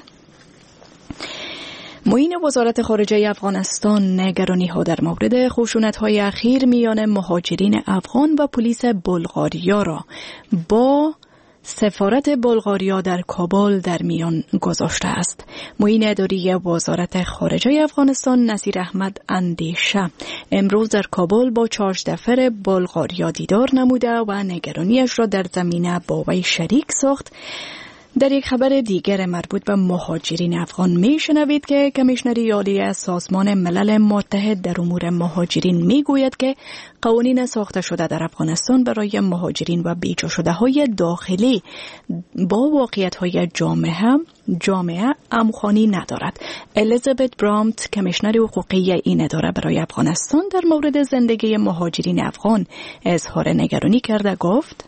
معین وزارت خارجه افغانستان نگرانی ها در مورد خشونت های اخیر میان مهاجرین افغان و پلیس بلغاریا را با سفارت بلغاریا در کابل در میان گذاشته است. معین اداری وزارت خارجه افغانستان نصیر احمد اندیشه امروز در کابل با چارج دفر بلغاریا دیدار نموده و نگرانیش را در زمینه با وی شریک ساخت. در یک خبر دیگر مربوط به مهاجرین افغان میشنوید که کمیشنری عالی سازمان ملل متحد در امور مهاجرین میگوید که قوانین ساخته شده در افغانستان برای مهاجرین و بیجا شده های داخلی با واقعیت های جامعه جامعه همخوانی ندارد. الیزابت برامت، کمیشنر حقوقی این اداره برای افغانستان، در مورد زندگی مهاجرین افغان اظهار نگرانی کرده گفت: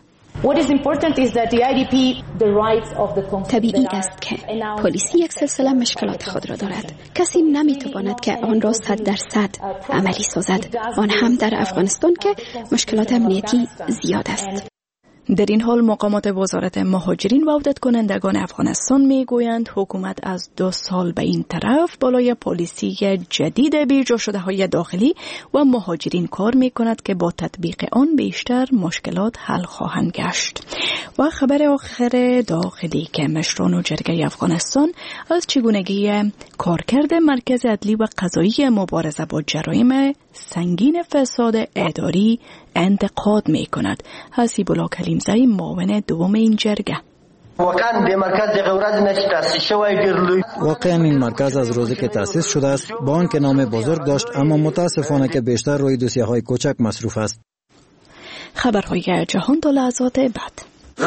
طبیعی است که پلیسی یک سلسله مشکلات خود را دارد. کسی نمیتواند که آن را صد درصد عملی سازد، آن هم در افغانستان که مشکلات امنیتی زیاد است. در این حال مقامات وزارت مهاجرین و عودت کنندگان افغانستان می گویند حکومت از دو سال به این طرف بالای پالیسی جدید بیرجا شده های داخلی و مهاجرین کار می کند که با تطبیق آن بیشتر مشکلات حل خواهند گشت. و خبر آخر داخلی که مشران و جرگه افغانستان از چگونگی کارکرد مرکز عدلی و قضایی مبارزه با جرایم سنگین فساد اداری انتقاد می کند. حسیب الله کلیمزی معاون دوم این جرگه: واقعا به مرکز غورت نش تاسیس شوی ډیر. واقعا این مرکز از روزی که تاسیس شده است با آنکه نام بزرگ داشت اما متاسفانه که بیشتر روی دوسیه‌های کوچک مصروف است. خبرهای جهان تا لحظات بعد.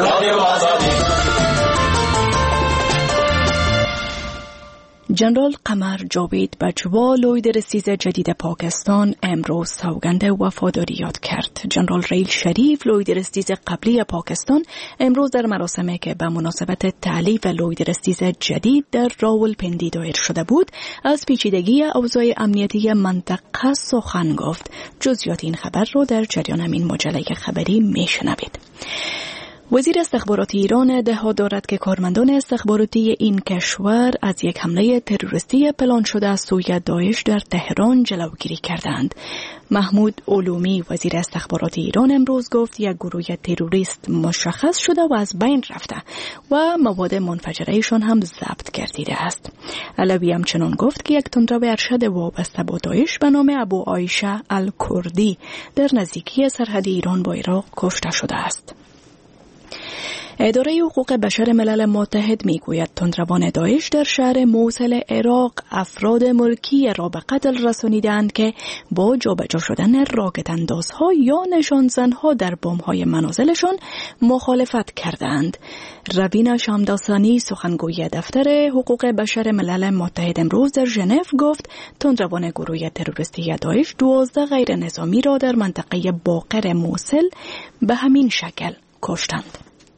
جنرال قمر جاوید بجوا لوی درستیز جدید پاکستان امروز سوگند وفاداری یاد کرد. جنرال ریل شریف لوی درستیز قبلی پاکستان امروز در مراسمی که به مناسبت تعلیف لوی درستیز جدید در راولپندی دایر شده بود از پیچیدگی اوضاع امنیتی منطقه سخن گفت. جزئیات این خبر رو در جریان همین مجله خبری میشنوید. وزیر استخبارات ایران ادعا دارد که کارمندان استخباراتی این کشور از یک حمله تروریستی پلان شده از سوی داعش در تهران جلوگیری کردند. محمود علومی وزیر استخبارات ایران امروز گفت یک گروه تروریست مشخص شده و از بین رفته و مواد منفجرهشان هم ضبط گردیده است. علوی همچنان گفت که یک تندرو ارشد وابسته با داعش به نام ابو عایشه الکردی در نزدیکی سرحد ایران با عراق کشته شده است. اداره حقوق بشر ملل متحد میگوید تندروان داعش در شهر موصل عراق افراد ملکی را به قتل رسانیدند که با جابجا شدن راکت اندازها یا نشانزنها در بمب‌های منازلشان مخالفت کردند. روینا شامداسانی سخنگوی دفتر حقوق بشر ملل متحد امروز در ژنو گفت تندروان گروه تروریستی داعش دوازده غیر نظامی را در منطقه باقر موصل به همین شکل کشتند.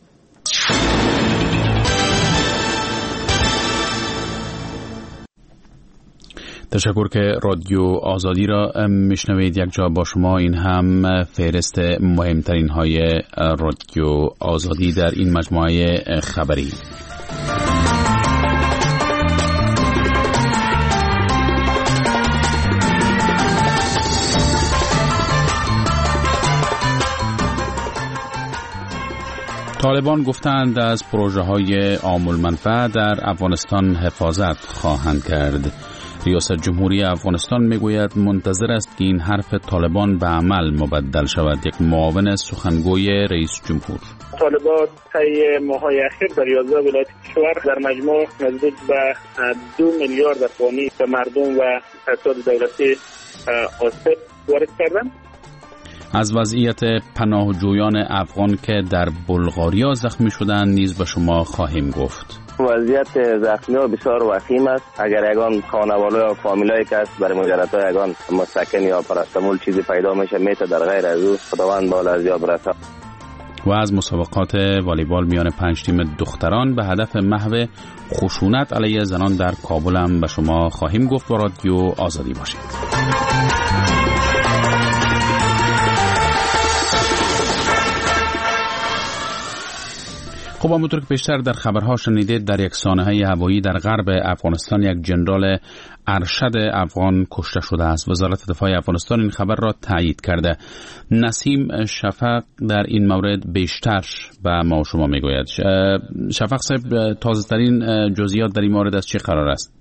تشکر که رادیو آزادی را میشنوید. یک جا با شما این هم فهرست مهمترین های رادیو آزادی در این مجموعه خبری. طالبان گفتند از پروژه های عام المنفعه در افغانستان حفاظت خواهند کرد. ریاست جمهوری افغانستان میگوید منتظر است که این حرف طالبان به عمل مبدل شود. یک معاون سخنگوی رئیس جمهور: طالبان طی ماه‌های اخیر در یازده ولایت کشور در مجموع نزدیک به دو میلیارد افغانی به مردم و افراد دولتی آسیب وارد کردند. از وضعیت پناهجویان افغان که در بلغاریا زخمی شدند نیز به شما خواهیم گفت. وضعیت زخمی‌ها بسیار وخیم است. اگر یگان خانواده یا فامیلایی که است برای مجردات یگان مسکن یا پرستمول چیزی پیدا میشه میته در غیر از او خداوند بال از یاب رسد. و از مسابقات والیبال میان پنج تیم دختران به هدف محو خشونت علیه زنان در کابل هم به شما خواهیم گفت. با رادیو آزادی باشید. خب همونطور که پیشتر در خبرها شنیدید در یک سانحه هوایی در غرب افغانستان یک جنرال ارشد افغان کشته شده است. وزارت دفاع افغانستان این خبر را تایید کرده. نسیم شفق در این مورد بیشتر به ما و شما میگوید. شفق صاحب تازه ترین جزئیات در این مورد از چه قرار است؟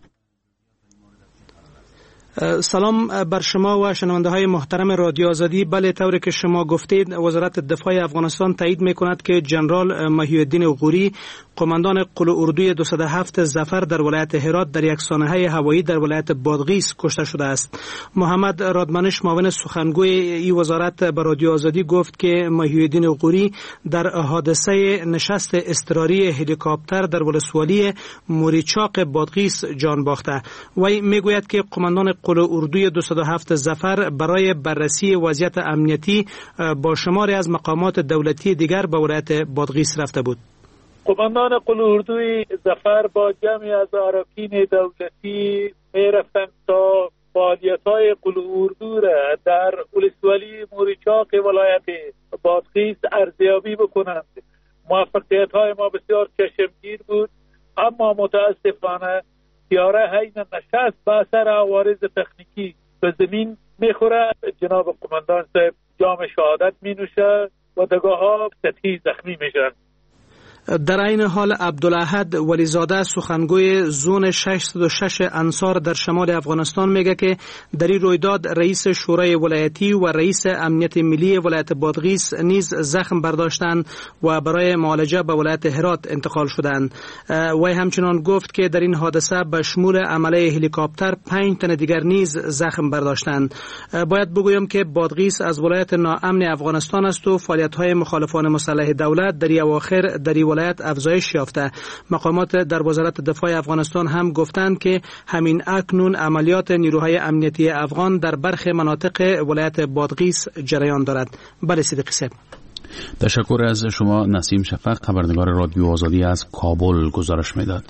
سلام بر شما و شنونده های محترم رادیو آزادی. بله، طوری که شما گفتید وزارت دفاع افغانستان تایید میکند که جنرال محی الدین غوری قماندان قل اردوی دویست و هفت ظفر در ولایت هرات در یک سانحه هوایی در ولایت بادغیس کشته شده است. محمد رادمنش معاون سخنگوی این وزارت به رادیو آزادی گفت که محی الدین غوری در حادثه نشست اضطراری هلیکوپتر در ولسوالی موریچاق بادغیس جان باخته. وی میگوید که قماندان قل اردوی دویست و هفت ظفر برای بررسی وضعیت امنیتی با شماری از مقامات دولتی دیگر به ولایت بادغیس رفته بود. قماندان قل اردوی ظفر با جمعی از اراکین دولتی می رفتند تا فعالیت‌های قل اردو را در ولسوالی موریچاق ولایت بادغیس ارزیابی بکنند. موفقیت های ما بسیار چشمگیر بود، اما متاسفانه تیاره حین نشست به اثر عوارض تکنیکی به زمین میخوره. جناب قماندان صاحب جام شهادت می نوشه و دگاه ها سطحی زخمی میشن. در این حال عبدالاحد ولیزاده سخنگوی زون ششصد و شش انصار در شمال افغانستان میگه که در این رویداد رئیس شورای ولایتی و رئیس امنیت ملی ولایت بادغیس نیز زخم برداشتند و برای معالجه به ولایت هرات انتقال شدند. وی همچنان گفت که در این حادثه به شمول عمله هلیکوپتر پنج تن دیگر نیز زخم برداشتند. باید بگویم که بادغیس از ولایت ناامن افغانستان است و فعالیت‌های مخالفان مسلح دولت در اواخر در ولایت افزایش یافته. مقامات در وزارت دفاع افغانستان هم گفتند که همین اکنون عملیات نیروهای امنیتی افغان در برخی مناطق ولایت بادغیس جریان دارد. بله صدیقی صاحب. تشکر از شما نسیم شفق، خبرنگار رادیو آزادی از کابل گزارش میداد.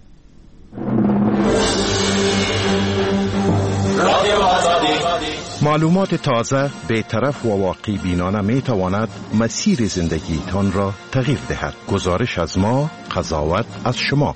معلومات تازه، بی‌طرف و واقع بینانه می تواند مسیر زندگی تان را تغییر دهد. گزارش از ما، قضاوت از شما.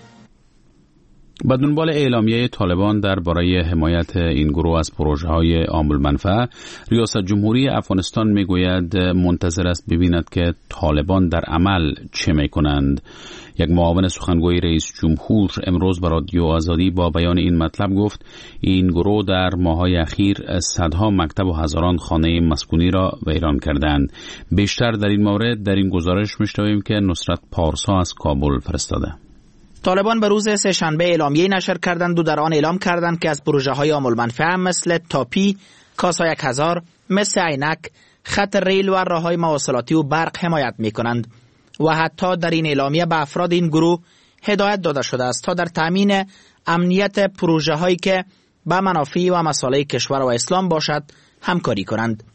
با دنبال اعلامیه طالبان درباره حمایت این گروه از پروژه‌های عام المنفعه، ریاست جمهوری افغانستان میگوید منتظر است ببیند که طالبان در عمل چه میکنند. یک معاون سخنگوی رئیس جمهور امروز با رادیو آزادی با بیان این مطلب گفت این گروه در ماه‌های اخیر صدها مکتب و هزاران خانه مسکونی را ویران کردند. بیشتر در این مورد در این گزارش می‌شنویم که نصرت پارسا از کابل فرستاده. طالبان به روز سه‌شنبه اعلامیه نشر کردند و در آن اعلام کردند که از پروژه‌های عام المنفعه مثل تاپی، کاسا یک هزار، مثل عینک، خط ریل و راه‌های مواصلاتی و برق حمایت می‌کنند و حتی در این اعلامیه به افراد این گروه هدایت داده شده است تا در تامین امنیت پروژه‌هایی که به منافع و مصالح کشور و اسلام باشد همکاری کنند.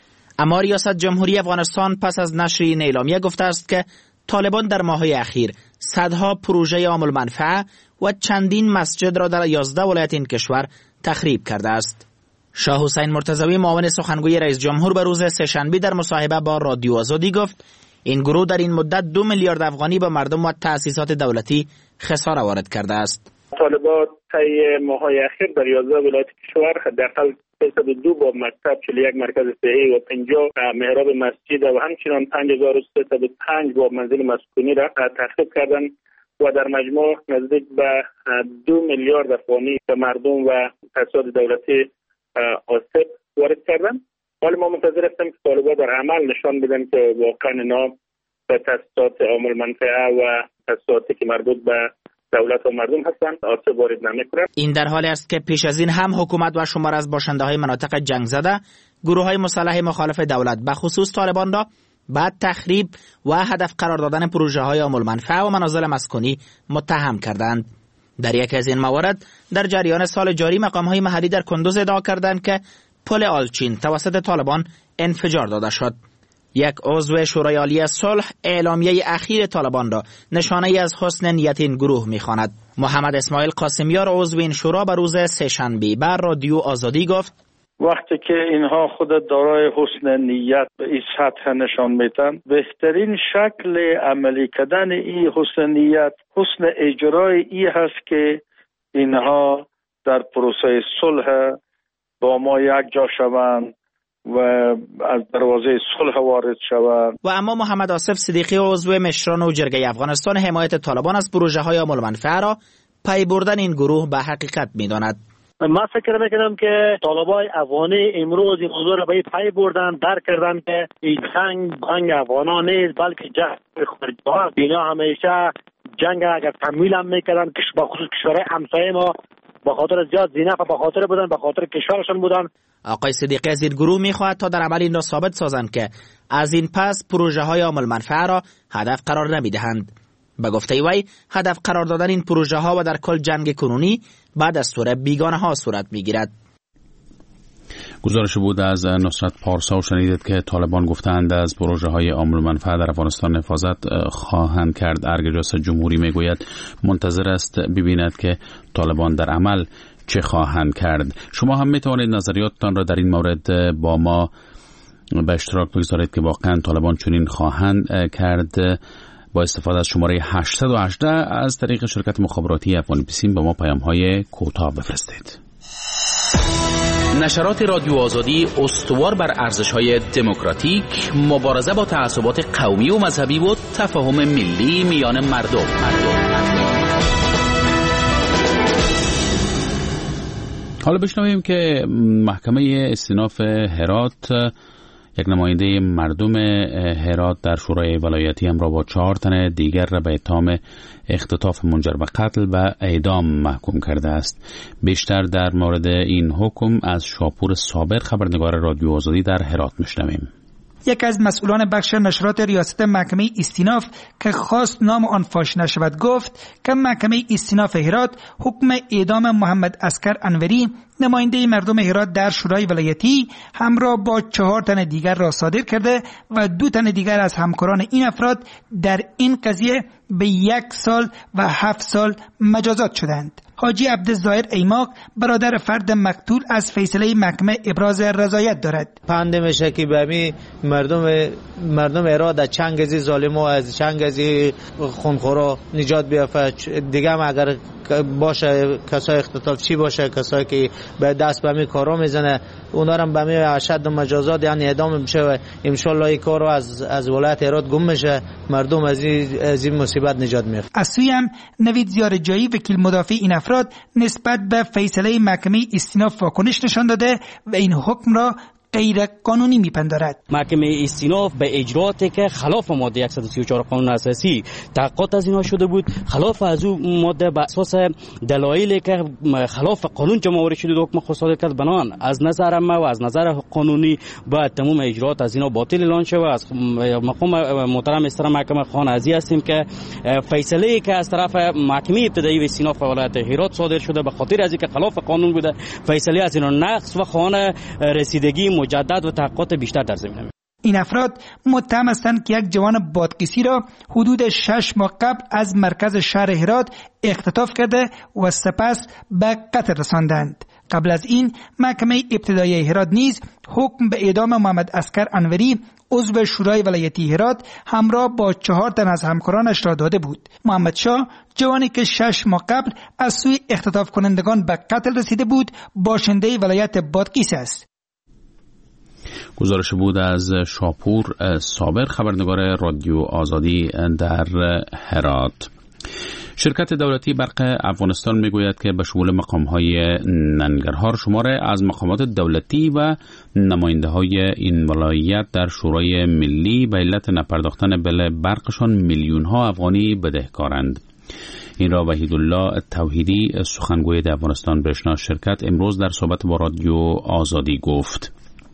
اما ریاست جمهوری افغانستان پس از نشر این اعلامیه گفته است که طالبان در ماه‌های اخیر صدها پروژه عام المنفعه و چندین مسجد را در یازده ولایت این کشور تخریب کرده است. شاه حسین مرتضوی معاون سخنگوی رئیس جمهور به روز سه‌شنبه در مصاحبه با رادیو آزادی گفت این گروه در این مدت دو میلیارد افغانی به مردم و تأسیسات دولتی خسارت وارد کرده است. طالبان طی ماه‌های اخیر در یازده ولایت کشور حداقل سیصد و دو باب مکتب، چهل و یک مرکز صحی و پنجاه محراب مسجد و همچنین پنج هزار و سیصد و پنج باب منزل مسکونی را تخریب کردند و در مجموع نزدیک به دو میلیارد افغانی به مردم و تأسیسات دولتی آسیب وارد کردند. حالا ما منتظر هستیم که طالبان در عمل نشان بدن که واقعا اینا به تأسیسات عام المنفعه و تأسیساتی که مربوط به دولت و مردم هستند آسیب وارد نمی‌کنند. این در حالی است که پیش از این هم حکومت و شمار از باشنده‌های مناطق جنگ زده گروه‌های مسلح مخالف دولت به خصوص طالبان را بعد تخریب و هدف قرار دادن پروژه‌های عام المنفعه و منازل مسکونی متهم کردند. در یکی از این موارد در جریان سال جاری مقام‌های محلی در کندوز ادعا کردند که پل آلچین توسط طالبان انفجار داده شد. یک عضو شورای عالی صلح اعلامیه اخیر طالبان را نشانه ای از حسن نیت این گروه می‌خواند. محمد اسماعیل قاسمیار عضو این شورا به روز سه‌شنبه بر رادیو آزادی گفت وقتی که اینها خود دارای حسن نیت به این سطح نشان میدن، بهترین شکل عملی کردن این حسن نیت حسن اجرای ای هست که اینها در پروسه صلح با ما یک جا شوند و از دروازه صلح وارد شوند. و اما محمد آصف صدیقی عضو مشران و جرگه افغانستان حمایت طالبان از پروژه‌های عام المنفعه را پی بردن این گروه به حقیقت می‌داند. من فکر میکنم که طالبای افغانی امروز این موضوع را به پی بردن، درک کردن که این جنگ جنگ افغانان نیست بلکه جنگ خارجی‌ها. اینا همیشه جنگ اگر تمویل هم میکردن که با خصوص کشورهای همسایه ما به خاطر زیاد زینف به خاطر بودن به خاطر کشورشون بودن. آقای صدیقی از این گروه میخواهد تا در عمل این را ثابت سازند که از این پس پروژه های عام المنفعه را هدف قرار نمیدهند. به گفته وی هدف قرار دادن این پروژه ها و در کل جنگ کنونی بعد از دستور بیگانه ها صورت میگیرد. گزارش بود از نصرت پارسا و شنیدید که طالبان گفتند از پروژه های عام المنفعه در افغانستان حفاظت خواهند کرد. ارگ ریاست جمهوری میگوید منتظر است ببیند که طالبان در عمل چه خواهند کرد. شما هم میتوانید نظریاتتان را در این مورد با ما به اشتراک بگذارید که واقعا طالبان چنین خواهند کرد. با استفاده از شماره هشتصد و هجده از طریق شرکت مخابراتی افغان بیسیم به ما پیام‌های کوتاه بفرستید. نشرات رادیو آزادی استوار بر ارزش‌های دموکراتیک، مبارزه با تعصبات قومی و مذهبی و تفاهم ملی میان مردم. حالا بشنویم که محکمه استیناف هرات یک نماینده مردم هرات در شورای ولایتی هم را با چهار تن دیگر را به اتهام اختطاف منجر به قتل و اعدام محکوم کرده است. بیشتر در مورد این حکم از شاپور صابر خبرنگار رادیو آزادی در هرات میشنویم. یک از مسئولان بخش نشرات ریاست محکمه استیناف که خواست نام آن فاش نشود گفت که محکمه استیناف هرات حکم اعدام محمد عسکر انوری نماینده مردم هرات در شورای ولایتی همراه با چهار تن دیگر را صادر کرده و دو تن دیگر از همکاران این افراد در این قضیه به یک سال و هفت سال مجازات شدند. حاجی عبدالظاهر ایماق برادر فرد مقتول از فیصله محکمه ابراز رضایت دارد. پنده میشه که به مردم مردم اراده چنگ از ظالم و از چنگ از خونخورا نجات بیافته. دیگه هم اگر باشه کسای اختطاف چی باشه، کسایی که به دست به می کارا میزنه اونا هم به می اشد مجازات یعنی اعدام میشه و ان شاء الله این کارو از از ولایت هرات گم میشه، مردم از این از این مصیبت نجات میافته. از سوی هم نوید زیارتجایی وکیل مدافع این افراد نسبت به فیصله محکمه استیناف واکنش نشان داده و این حکم را غیر قانونی میپندارد. محکمه استیناف به اجرااتی که خلاف ماده صد و سی و چهار قانون اساسی تحقیقات از اینها شده بود، خلاف از او ماده به اساس دلایلی که خلاف قانون جمع آوری شده حکم خود صادر کرد. بنان از نظر ما و از نظر قانونی باید تمام اجراات از اینا باطل اعلان شود. از مقام محترم استرا محکمه خان عزیز هستیم که فیصله که از طرف محکمه ابتدایی استیناف ولایت هرات صادر شده به خاطر از اینکه خلاف قانون بوده، فیصله از اینا نقض و خواهان رسیدگی مجدد و تحقیقات بیشتر در زمینه. این افراد متهم هستند که یک جوان بادغیسی را حدود شش ماه قبل از مرکز شهر هرات اختطاف کرده و سپس به قتل رساندند. قبل از این محکمه ابتدایی هرات نیز حکم به اعدام محمد عسکر انوری عضو شورای ولایتی هرات همراه با چهار تن از همکارانش را داده بود. محمد شاه جوانی که شش ماه قبل از سوی اختطاف کنندگان به قتل رسیده بود باشنده ولایت بادغیس است. گزارش بود از شاپور صابر خبرنگار رادیو آزادی در هرات. شرکت دولتی برق افغانستان میگوید که به شمول مقام‌های ننگرهار شماره از مقامات دولتی و نماینده‌های این ولایت در شورای ملی به علت نپرداختن بل برقشان میلیون‌ها افغانی بدهکارند. این را وحیدالله توحیدی سخنگوی افغانستان به اشناع شرکت امروز در صحبت با رادیو آزادی گفت.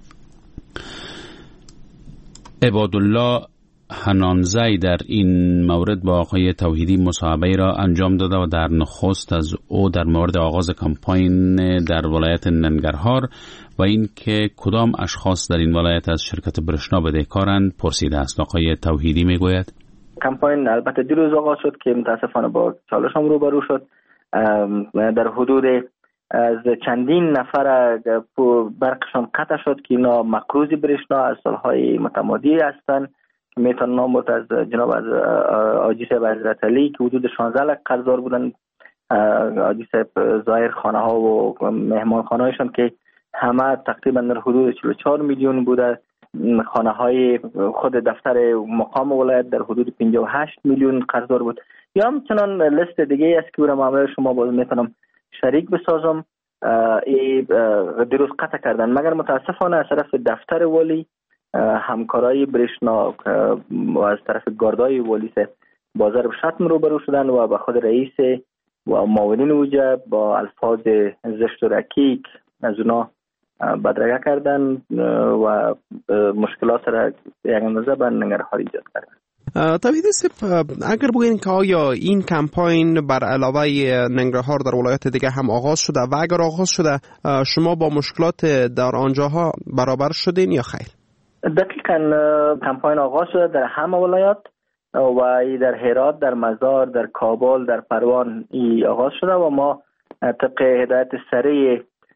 عبادالله حنانزی در این مورد با آقای توحیدی مصاحبه را انجام داده و در نخست از او در مورد آغاز کمپاین در ولایت ننگرهار و این که کدام اشخاص در این ولایت از شرکت برشنا بدهکارند پرسیده است. آقای توحیدی میگوید کمپاین البته دیروز آغاز شد که متاسفانه با چالش هم روبرو شد. در حدود از چندین نفر برقشان قطع شد که اینا مقروض برشنا از سالهای متمادی هستند. میتونم نام برد از جناب از آجی صاحب حضرت علی که حدود شانزده لک قرضدار بودن، آجی صاحب ظاهر خانه ها و مهمان خانه هایشان که همه تقریبا در حدود چهل و چهار میلیون بوده. خانه های خود دفتر مقام ولایت در حدود پنجاه و هشت میلیون قرضدار بود. یا همچنان لیست دیگه است که برای معامله شما باز میتونم شریک بسازم. ای دیروز قطع کردن مگر متاسفانه از طرف دفتر والی همکارای برشنا و از طرف گاردای والی سے با ضرب شتم روبرو شدن و به خود رئیس و معاونین وجه با الفاظ زشت و رکیک از اونا بدرگه کردن و مشکلات را یک اندازه به ننگرهار ایجاد کردن. توحیدی صاحب اگر بگوین که آیا این کمپاین بر علاوه ننگرهار در ولایت دیگه هم آغاز شده و اگر آغاز شده شما با مشکلات در آنجاها برابر شدین یا خیر؟ دقیقاً کمپاین آغاز شده در همه ولایات و در هرات، در مزار، در کابل، در پروان ای آغاز شده و ما طبق هدایت سریع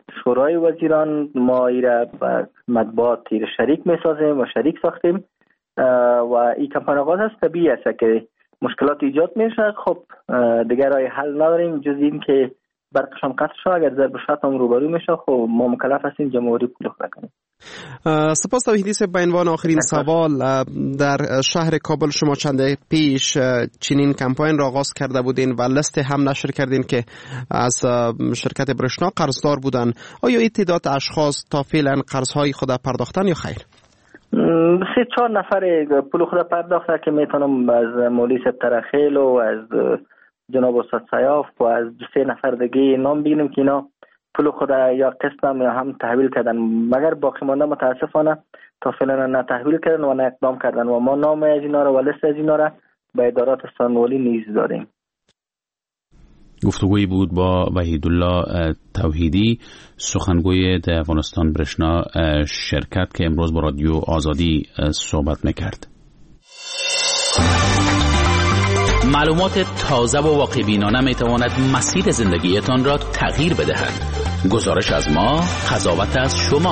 شورای وزیران ما ایره به مطبوعات شریک میسازیم و شریک ساختیم و این کمپاین آغاز است. طبیعی است که مشکلات ایجاد میشه. خب دیگر راه حل نداریم جز این که برقشان قطع شد. اگر ضرب شد هم روبرو میشه خب ما مکلف هستیم جمهوری پول خورد کنیم. سپاس توحیدی صاحب. به عنوان آخرین سوال، در شهر کابل شما چند پیش چنین کمپاین را آغاز کرده بودین و لیست هم نشر کردین که از شرکت برشنا قرضدار بودن. آیا این تعداد اشخاص تا فعلا قرضهای خود پرداختن یا خیر؟ سه چهار نفر پول خود پرداخته که میتونم از مولی سبترخیل و از جناب استاد سیاف و از سه نفر دیگه نام بگیریم که اینا پول خود یا قسطم یا هم تحویل کردن، مگر باقی مانده متاسفانه تا فعلا نه تحویل کردن و نه اقدام کردن و ما نام از اینا را و لیست از اینا را به ادارات سانوالی نیز داریم. گفتگویی بود با وحیدالله توحیدی، سخنگوی در افغانستان برشنا شرکت که امروز با رادیو آزادی صحبت میکرد. معلومات تازه و واقع بینانه می تواند مسیر زندگیتان را تغییر بدهد. گزارش از ما، قضاوت از شما.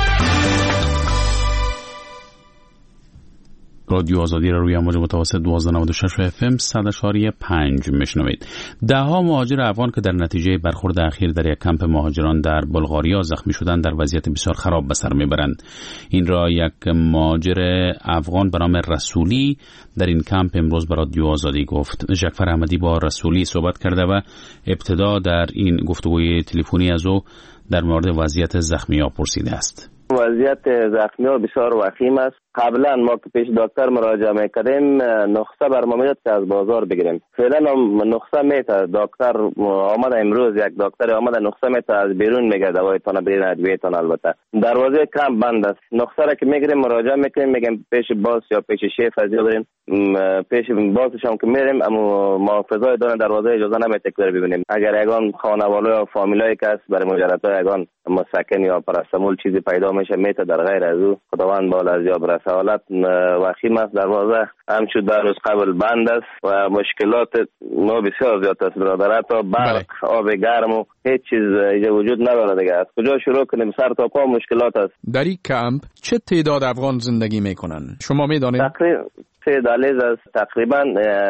رادیو آزادی را روی امواج متوسط دوازده نود و شش اف ام صد اشاری پنج میشنوید. ده ها مهاجر افغان که در نتیجه برخورد اخیر در یک کمپ مهاجران در بلغاریا زخمی شدند در وضعیت بسیار خراب به سر میبرند. این را یک مهاجر افغان به نام رسولی در این کمپ امروز به رادیو آزادی گفت. جعفر احمدی با رسولی صحبت کرده و ابتدا در این گفتگوی تلفنی از او در مورد وضعیت زخمی‌ها پرسیده است. وضعیت زخمی‌ها بسیار وخیم است. قبلا ما که پیش دکتر مراجعه میکردیم نسخه بر ما میداد که از بازار بگیریم. فعلا نسخه میته دکتر آمد امروز یک دکتر آمد نسخه میته از بیرون میگه دوایتان برین ادویه‌تان. البته دروازه کم بند است. نسخه را که میگیریم مراجعه میکنیم میگیم پیش باس یا پیش شیف از برین، پیش باسش هم که میریم اما محافظای دارن دروازه اجازه نمیده که ببینیم. اگر یگان خانواده یا فامیلای کس برای مجردات یگان مسکن یا پرستمول چیزی پیدا میشه میته در غیر از او خداوند بالا از یا برسه. حالت وخیم است. دروازه همچون در روز قبل بند است و مشکلات ما بسیار زیاد است برادر. تا برق آب گرم و هیچ چیز اینجا وجود نداره دیگه. از کجا شروع کنیم؟ سر تا پا مشکلات است. در این کمپ چه تعداد افغان زندگی میکنن شما میدانید؟ تقریبا سه دهلیز است. تقریبا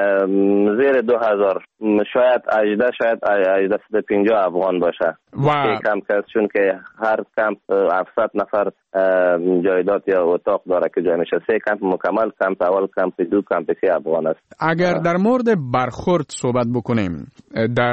زیر دو هزار، شاید هجده شاید هجده صد و پنجاه افغان باشه. و کمپ است چون که هر کمپ هفتصد نفر جایداد یا اتاق داره که جای میشه. سه کمپ مکمل، کمپ اول، کمپ دو، کمپ سه افغان است. اگر در مورد برخورد صحبت بکنیم، در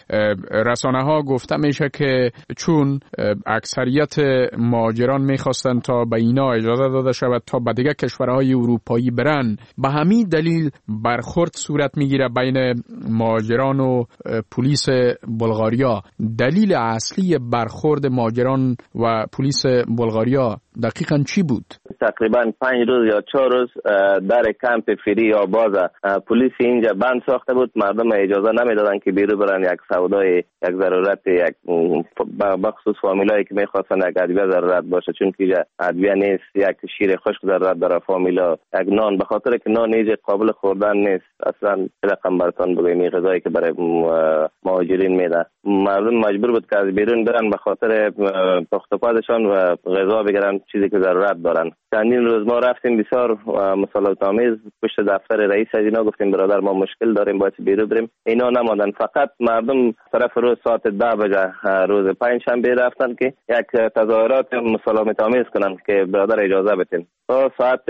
رسانه ها گفته میشه که چون اکثریت مهاجران میخواستن تا به اینا اجازه داده شود تا به دیگه کشورهای اروپایی برن، به همین دلیل برخورد صورت میگیره بین مهاجران و پلیس بلغاریا. دلیل اصلی برخورد مهاجران و پلیس بلغاریا دقیقاً چی بود؟ تقریبا پنج روز یا چهار روز در کمپ فری یا بازه پلیس اینجا بند ساخته بود. مردم اجازه نمیدادن که بیرون برن یک سودای یک ضرورت، یک بخصوص فامیلایی که میخواستن یک ادویه ضرورت باشه چون که ادویه نیست، یک شیر خشک ضرورت داره فامیلا، یک نان، به خاطر که نان اینجا قابل خوردن نیست اصلا. رقم براتون بگم غذایی که برای مهاجرین میده. مردم مجبور بود که از بیرون برن به خاطر پخت و پزشان و غذا بگیرن چیزی که ضرورت دارن. چندین روز ما رفتیم بسیار مسالمت آمیز پشت دفتر رئیس از اینا گفتیم برادر ما مشکل داریم باید بیرون بریم. اینا نمادن. فقط مردم طرف روز ساعت ده بجه روز پنج شنبه رفتن که یک تظاهرات مسالمت آمیز کنن که برادر اجازه بدین. تا ساعت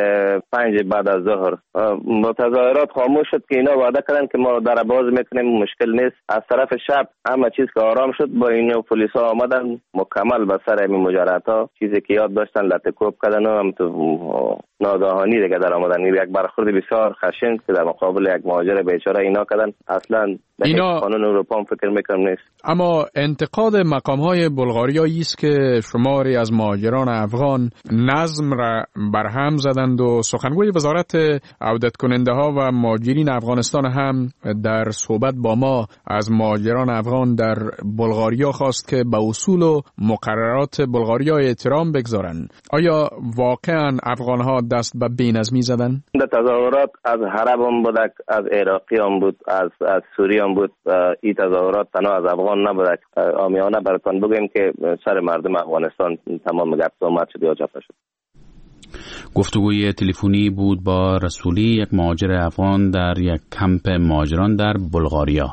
پنج بعد از ظهر تظاهرات خاموش شد که اینا وعده کردن که ما در باز میکنیم مشکل نیست. از طرف شب همه چیز که آرام شد با اینا پلیس ها آمدن مکمل به سر این مجردها چیزی که یاد داشتن لطکوب کردن و هم تو ناگهانی دیگه در آمدن. یک برخورد بسیار خشن که در مقابل یک مهاجر بیچاره اینا کردن. اصلا اینا قانون اروپا هم فکر میکنم نیست. اما انتقاد مقام های بلغاریایی است که شماری از مهاجران افغان نظم را برهم زدند و سخنگوی وزارت وزارت عودت کننده ها و مهاجرین افغانستان هم در صحبت با ما از مهاجران افغان در بلغاریا خواست که به اصول و مقررات بلغاریا احترام بگذارند. آیا واقعا افغان ها دست به بی‌نظمی زدن؟ در تظاهرات از عرب هم بود، از عراقی هم بود، از از سوری هم بود. این تظاهرات تنها از افغان نبود. عامیانه براتون بگیم که سر مردم افغانستان تمام گپ صحبت شد یا جفا شد. گفتگوی تلفنی بود با رسولی، یک مهاجر افغان در یک کمپ مهاجران در بلغاریا.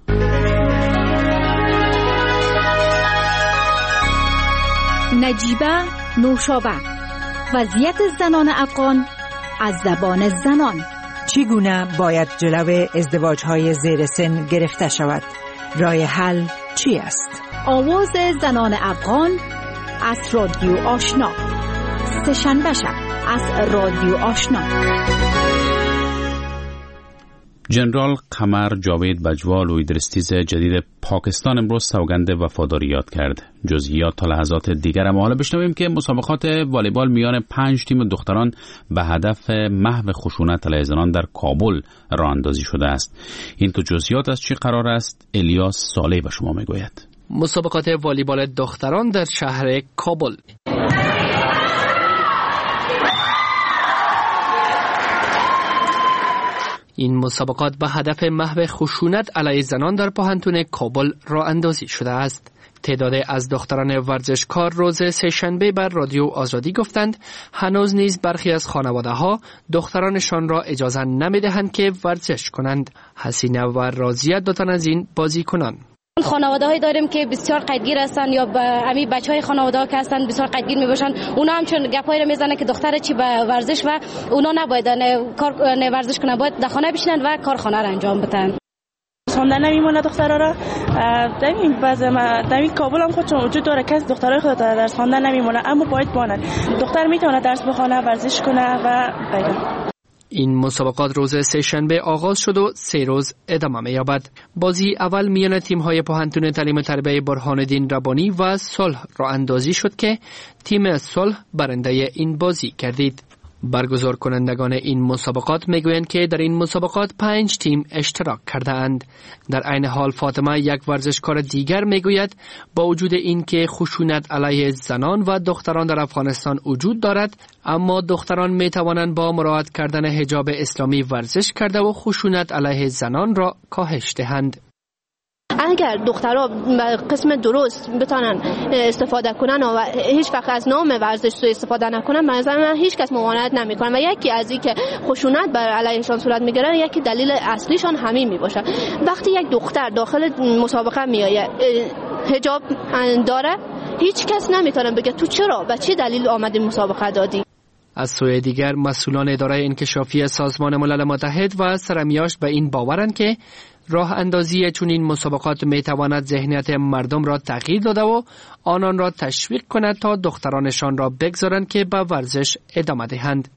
نجیبه نوشابه، وضعیت زنان افغان از زبان زنان. چگونه باید جلوی ازدواج‌های زیر سن گرفته شود؟ راه حل چی است؟ آواز زنان افغان از رادیو آشنا، سه‌شنبه شب از رادیو آشنا. جنرال قمر جاوید بجوا لویدرستیز جدید پاکستان امروز سوگند وفاداری یاد کرد. جزئیات تا لحظات دیگر. اما حالا بشنویم که مسابقات والیبال میان پنج تیم دختران به هدف محو خشونت علیه زنان در کابل راه اندازی شده است. این تو جزئیات از چی قرار است الیاس صالح به شما میگوید. مسابقات والیبال دختران در شهر کابل. این مسابقات به هدف محو خشونت علیه زنان در پوهنتون کابل راه اندازی شده است. تعداد از دختران ورزشکار روز سه‌شنبه بر رادیو آزادی گفتند هنوز نیز برخی از خانواده‌ها دخترانشان را اجازه نمی‌دهند که ورزش کنند. حسینه و راضیه دو تن از این بازیکنان. خانواده‌هایی داریم که بسیار قیدگیر هستند یا امی بچهای خانواده‌ها که هستند بسیار قیدگیر میباشند. اونا هم چون گپایی رو میزنن که دختر چی به ورزش و اونا نباید نه کار نه ورزش کنه، باید در خانه بشینن و کارخانه رو انجام بدن. خواندن نمیمونه دخترها را. در این بعض در این کابل هم خودشون وجود داره که دخترای خود درس خواندن نمیمونه، اما باید بانن. دختر میتونه درس بخونه، ورزش کنه و غیره. این مسابقات روز سه‌شنبه آغاز شد و سه روز ادامه می‌یابد. بازی اول میان تیم‌های پوهنتون تعلیم و تربیت برهان‌الدین ربانی و صلح راه اندازی شد که تیم صلح برنده این بازی گردید. برگزار کنندگان این مسابقات میگویند که در این مسابقات پنج تیم اشتراک کرده اند. در عین حال فاطمه یک ورزشکار دیگر میگوید با وجود این که خشونت علیه زنان و دختران در افغانستان وجود دارد، اما دختران می توانند با مراعات کردن حجاب اسلامی ورزش کرده و خشونت علیه زنان را کاهش دهند. اگر دخترها قسم درست بتونن استفاده کنن و هیچ وقت از نام ورزش سوء استفاده نکنن، به نظر من هیچ کس ممانعت نمیکنه و یکی از این که خشونت بر علیهشان صورت میگیره یکی دلیل اصلیشان همین میباشه. وقتی یک دختر داخل مسابقه میآید حجاب داره، هیچ کس نمیتونه بگه تو چرا و چه دلیل آمدی مسابقه دادی. از سوی دیگر مسئولان اداره انکشافی سازمان ملل متحد و سرمیاشت به این باورند که راه اندازی چون این مسابقات می تواند ذهنیت مردم را تغییر داده و آنان را تشویق کند تا دخترانشان را بگذارند که به ورزش ادامه دهند.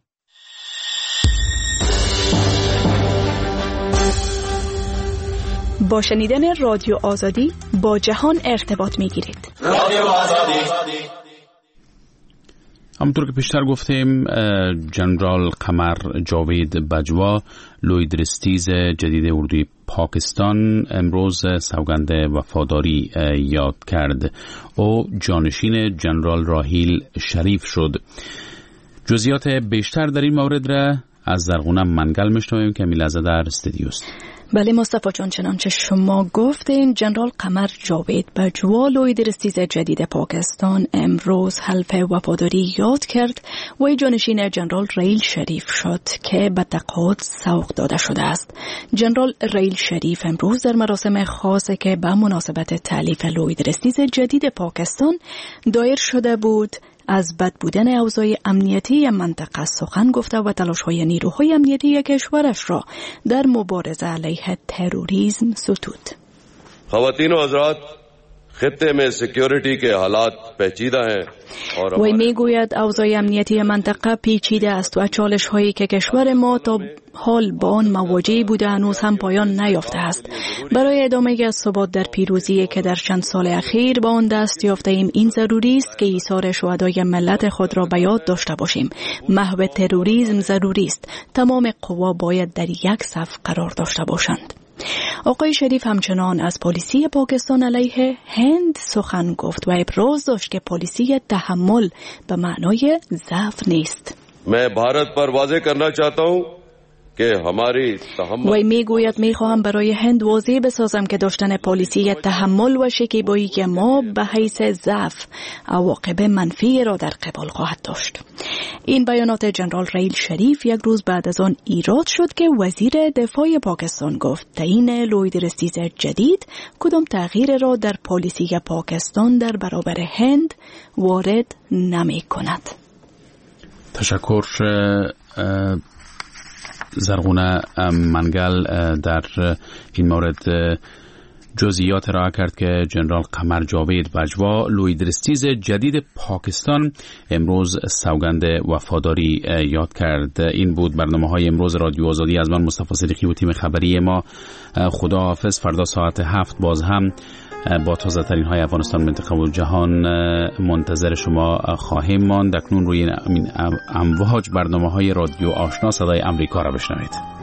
با شنیدن رادیو آزادی با جهان ارتباط می گیرید. رادیو آزادی. همونطور که پیشتر گفتیم جنرال قمر جاوید بجوا لویدرستیز جدید اردوی پاکستان امروز سوگند وفاداری یاد کرد. او جانشین جنرال راحیل شریف شد. جزئیات بیشتر در این مورد را از زرغونه منگل میشنویم که میلحظه در استودیو است. بله مصطفی جان، چنانچه شما گفتین جنرال قمر جاوید بجوا لویدرستیز جدید پاکستان امروز حلف وفاداری یاد کرد و جانشین جنرال ریل شریف شد که به تقاعد سوق داده شده است. جنرال ریل شریف امروز در مراسم خاصی که به مناسبت تألیف لویدرستیز جدید پاکستان دایر شده بود از بد بودن اوضاع امنیتی منطقه سخن گفته و تلاش‌های نیروهای امنیتی کشورش را در مبارزه علیه تروریسم ستود. خواتین و حضرات، खत्ते में सिक्योरिटी के हालात पेचीदा हैं وی میگوید اوضاع امنیتی منطقه پیچیده است و چالش هایی که کشور ما تا حال با آن مواجه بوده هنوز هم پایان نیافته است. برای ادامه از ثبات در پیروزی که در چند سال اخیر با آن دست یافته ایم این ضروری است که ایثار شهدای ملت خود را به یاد داشته باشیم. محو تروریسم ضروری است. تمام قوا باید در یک صف قرار داشته باشند. آقای شریف همچنان از پالیسی پاکستان علیه هند سخن گفت و ابراز داشت که پالیسی تحمل به معنای ضعف نیست. मैं भारत पर वाज़ेह करना चाहता हूं وی میگوید میخواهم برای هند واضح بسازم که داشتن پالیسی تحمل و شکیبایی که ما به حیث ضعف عواقب منفی را در قبال خواهد داشت. این بیانات جنرال ریل شریف یک روز بعد از آن ایراد شد که وزیر دفاع پاکستان گفت تعیین لوید رستیز جدید کدام تغییر را در پالیسی پاکستان در برابر هند وارد نمی کند. تشکر. زرغونه منگل در این مورد جزئیات ارائه کرد که جنرال قمر جاوید بجوا لوید رستیز جدید پاکستان امروز سوگند وفاداری یاد کرد. این بود برنامه‌های امروز رادیو آزادی. از من مصطفی صدیقی و تیم خبری ما خداحافظ. فردا ساعت هفت باز هم با تازه ترین های افغانستان، منطقه و جهان منتظر شما خواهیم ماند. اکنون روی امواج برنامه های رادیو آشنا صدای امریکا را بشنوید.